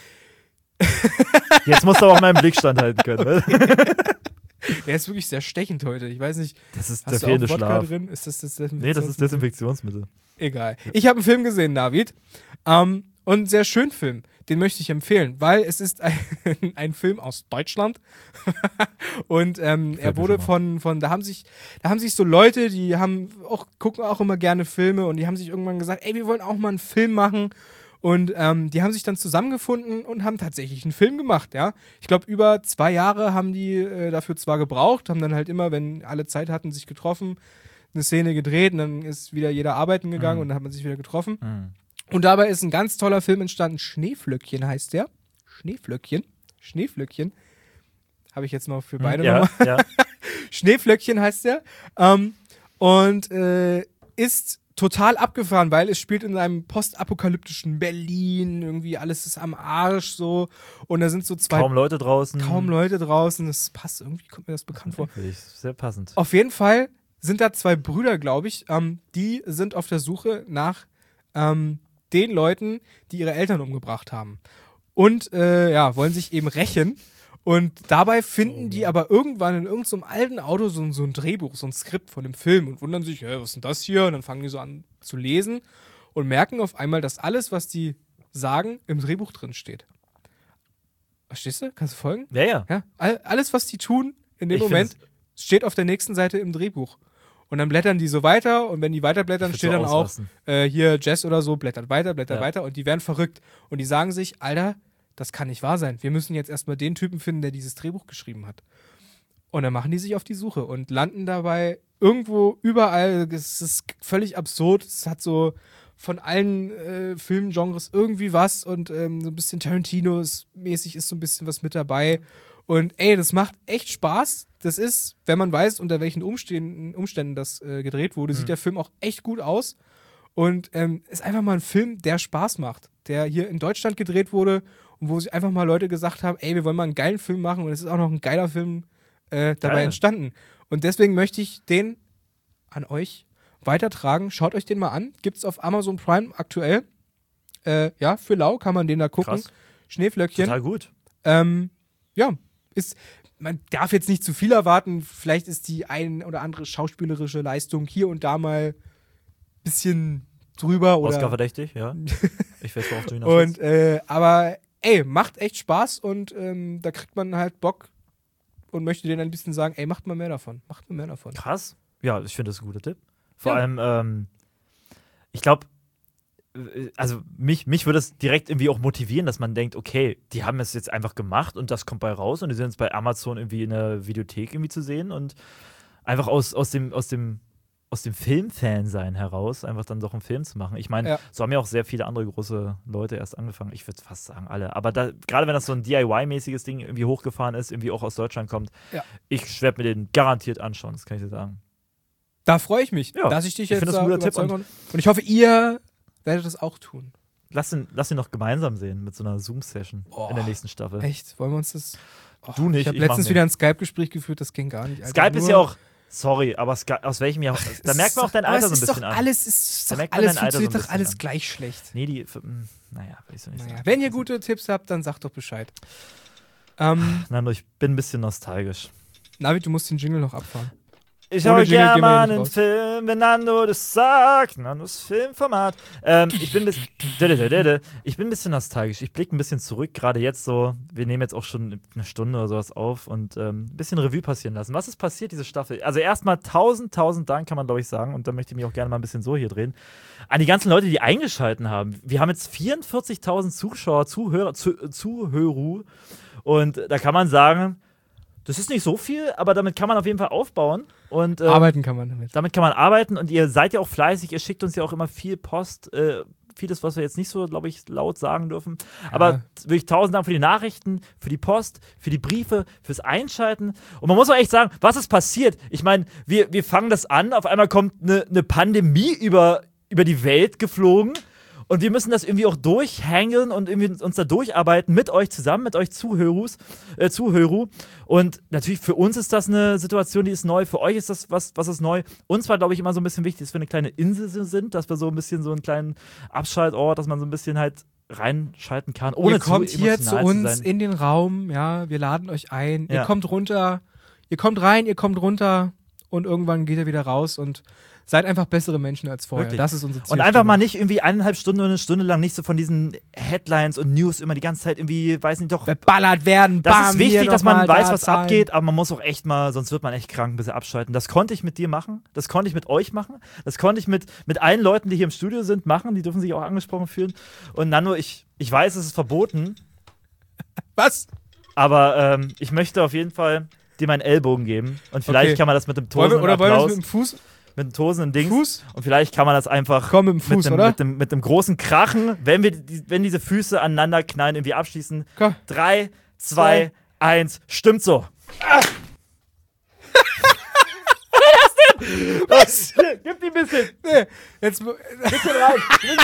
Jetzt musst du aber auch meinen Blick standhalten können. Ne? Der ist wirklich sehr stechend heute. Ich weiß nicht, Das ist der hast du auch fehlende Wodka Schlaf. drin? Ist das Nee, das ist Desinfektionsmittel. Egal. Ich habe einen Film gesehen, Navid. Und einen sehr schönen Film. Den möchte ich empfehlen, weil es ist ein Film aus Deutschland. Und er wurde von da haben sich so Leute, die gucken auch immer gerne Filme und die haben sich irgendwann gesagt, ey, wir wollen auch mal einen Film machen. Und die haben sich dann zusammengefunden und haben tatsächlich einen Film gemacht, ja. Ich glaube, über 2 Jahre haben die dafür zwar gebraucht, haben dann halt immer, wenn alle Zeit hatten, sich getroffen, eine Szene gedreht und dann ist wieder jeder arbeiten gegangen und dann hat man sich wieder getroffen. Und dabei ist ein ganz toller Film entstanden. Schneeflöckchen heißt der. Schneeflöckchen. Habe ich jetzt mal für beide nochmal. Ja. Schneeflöckchen heißt der. Und ist total abgefahren, weil es spielt in einem postapokalyptischen Berlin. Irgendwie alles ist am Arsch so. Und da sind so Kaum Leute draußen. kaum Leute draußen. Das passt irgendwie, kommt mir das bekannt vor. Wirklich, sehr passend. Auf jeden Fall sind da 2 Brüder, glaube ich, die sind auf der Suche nach den Leuten, die ihre Eltern umgebracht haben. Und wollen sich eben rächen. Und dabei finden die aber irgendwann in irgendeinem alten Auto so ein Drehbuch, so ein Skript von dem Film und wundern sich, was ist denn das hier? Und dann fangen die so an zu lesen und merken auf einmal, dass alles, was die sagen, im Drehbuch drin steht. Verstehst du? Kannst du folgen? Ja. Ja, alles, was die tun in dem Ich Moment, steht auf der nächsten Seite im Drehbuch. Und dann blättern die so weiter und wenn die weiterblättern, Ich würd steht so dann auch, ausrasten. hier Jess oder so, blättert weiter Ja. und die werden verrückt. Und die sagen sich, Alter, das kann nicht wahr sein. Wir müssen jetzt erstmal den Typen finden, der dieses Drehbuch geschrieben hat. Und dann machen die sich auf die Suche und landen dabei irgendwo überall. Es ist völlig absurd. Es hat so von allen Filmgenres irgendwie was und so ein bisschen Tarantino-mäßig ist so ein bisschen was mit dabei. Und ey, das macht echt Spaß. Das ist, wenn man weiß, unter welchen Umständen das gedreht wurde, sieht der Film auch echt gut aus. Und ist einfach mal ein Film, der Spaß macht, der hier in Deutschland gedreht wurde und wo sich einfach mal Leute gesagt haben, ey, wir wollen mal einen geilen Film machen und es ist auch noch ein geiler Film dabei entstanden. Und deswegen möchte ich den an euch weitertragen. Schaut euch den mal an. Gibt's auf Amazon Prime aktuell. Ja, für lau kann man den da gucken. Krass. Schneeflöckchen. Total gut. Ja, man darf jetzt nicht zu viel erwarten. Vielleicht ist die ein oder andere schauspielerische Leistung hier und da mal ein bisschen drüber. Oder Oscar-verdächtig, ja. Ich weiß, worauf du hinaus und, aber ey, macht echt Spaß und da kriegt man halt Bock und möchte denen ein bisschen sagen, ey, macht mal mehr davon. Krass. Ja, ich finde das ein guter Tipp. Vor allem, ich glaube, also mich würde es direkt irgendwie auch motivieren, dass man denkt, okay, die haben es jetzt einfach gemacht und das kommt bei raus und die sind jetzt bei Amazon irgendwie in der Videothek irgendwie zu sehen und einfach aus dem Filmfan-Sein heraus einfach dann doch einen Film zu machen. Ich meine, so haben ja auch sehr viele andere große Leute erst angefangen. Ich würde fast sagen, alle. Aber gerade wenn das so ein DIY-mäßiges Ding irgendwie hochgefahren ist, irgendwie auch aus Deutschland kommt, ich werde mir den garantiert anschauen, das kann ich dir sagen. Da freue ich mich, dass ich dich jetzt überzeugen und ich hoffe, ihr werdet das auch tun. Lass ihn noch gemeinsam sehen mit so einer Zoom-Session in der nächsten Staffel. Echt? Wollen wir uns das... Du nicht. Ich habe letztens wieder ein Skype-Gespräch geführt, das ging gar nicht. Alter. Skype ist ja auch... Sorry, aber aus welchem Jahr? Da merkt man auch dein Alter so ein bisschen an. Funktioniert doch alles gleich schlecht. Nee, naja, will ich so nicht sagen. Wenn ihr gute Tipps habt, dann sagt doch Bescheid. Nando, ich bin ein bisschen nostalgisch. Navi, du musst den Jingle noch abfahren. Ich habe gerne mal einen Film, wenn Nando das sagt. Nandos Filmformat. Ich bin ein bisschen nostalgisch. Ich blicke ein bisschen zurück, gerade jetzt so. Wir nehmen jetzt auch schon eine Stunde oder sowas auf und ein bisschen Revue passieren lassen. Was ist passiert, diese Staffel? Also erstmal 1000 Dank, kann man glaube ich sagen. Und da möchte ich mich auch gerne mal ein bisschen so hier drehen. An die ganzen Leute, die eingeschalten haben. Wir haben jetzt 44.000 Zuschauer, Zuhörer. Und da kann man sagen, das ist nicht so viel, aber damit kann man auf jeden Fall aufbauen. Und, arbeiten kann man damit. Damit kann man arbeiten und ihr seid ja auch fleißig, ihr schickt uns ja auch immer viel Post, vieles, was wir jetzt nicht so, glaube ich, laut sagen dürfen. Ja. Aber wirklich 1000 Dank für die Nachrichten, für die Post, für die Briefe, fürs Einschalten. Und man muss auch echt sagen, was ist passiert? Ich meine, wir fangen das an, auf einmal kommt eine Pandemie über die Welt geflogen. Und wir müssen das irgendwie auch durchhangeln und irgendwie uns da durcharbeiten mit euch zusammen, mit euch Zuhörer. Und natürlich für uns ist das eine Situation, die ist neu. Für euch ist das was ist neu. Uns war, glaube ich, immer so ein bisschen wichtig, dass wir eine kleine Insel sind, dass wir so ein bisschen so einen kleinen Abschaltort, dass man so ein bisschen halt reinschalten kann, ohne zu emotional zu sein. Ihr kommt hier zu uns in den Raum, ja, wir laden euch ein. Ja. Ihr kommt runter, ihr kommt rein, ihr kommt runter und irgendwann geht ihr wieder raus und seid einfach bessere Menschen als vorher. Wirklich. Das ist unser Ziel. Und einfach mal nicht irgendwie 1,5 Stunden oder eine Stunde lang nicht so von diesen Headlines und News immer die ganze Zeit irgendwie, weiß nicht, doch beballert werden. Das ist wichtig, dass man weiß, was abgeht, aber man muss auch echt mal, sonst wird man echt krank, ein bisschen abschalten. Das konnte ich mit dir machen, das konnte ich mit euch machen, das konnte ich mit allen Leuten, die hier im Studio sind, machen. Die dürfen sich auch angesprochen fühlen. Und Nando, ich weiß, es ist verboten. Was? Aber ich möchte auf jeden Fall dir meinen Ellbogen geben. Und vielleicht kann man das mit dem tosenden Applaus. Wollen wir es mit dem Fuß? Mit dem tosenden Dings. Fuß? Und vielleicht kann man das einfach mit dem Fuß, oder? Mit dem großen Krachen, wenn diese Füße aneinander knallen, irgendwie abschließen. 3, 2, 1, stimmt so. Was? Gib die ein bisschen. Nee, jetzt bisschen rein.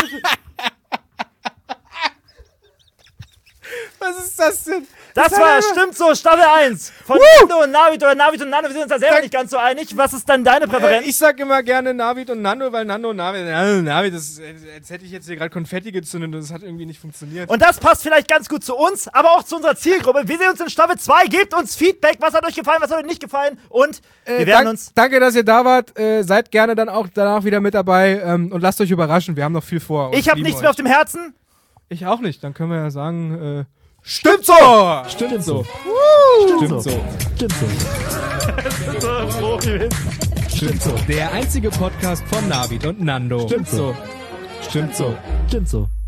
Was ist das denn? Das war Stimmt so, Staffel 1 von Nando und Navid oder Navid und Nando. Wir sind uns da selber nicht ganz so einig. Was ist dann deine Präferenz? Ich sag immer gerne Navid und Nando, weil Nando und Navid, das als hätte ich jetzt hier gerade Konfetti gezündet und das hat irgendwie nicht funktioniert. Und das passt vielleicht ganz gut zu uns, aber auch zu unserer Zielgruppe. Wir sehen uns in Staffel 2. Gebt uns Feedback. Was hat euch gefallen, was hat euch nicht gefallen? Und wir werden uns... Danke, dass ihr da wart. Seid gerne dann auch danach wieder mit dabei und lasst euch überraschen. Wir haben noch viel vor. Ich habe nichts mehr auf dem Herzen. Ich auch nicht. Dann können wir ja sagen... Stimmt so! Stimmt so! Stimmt so! Stimmt so! Stimmt so! Der einzige Podcast von Navid und Nando. Stimmt so! Stimmt so! Stimmt so!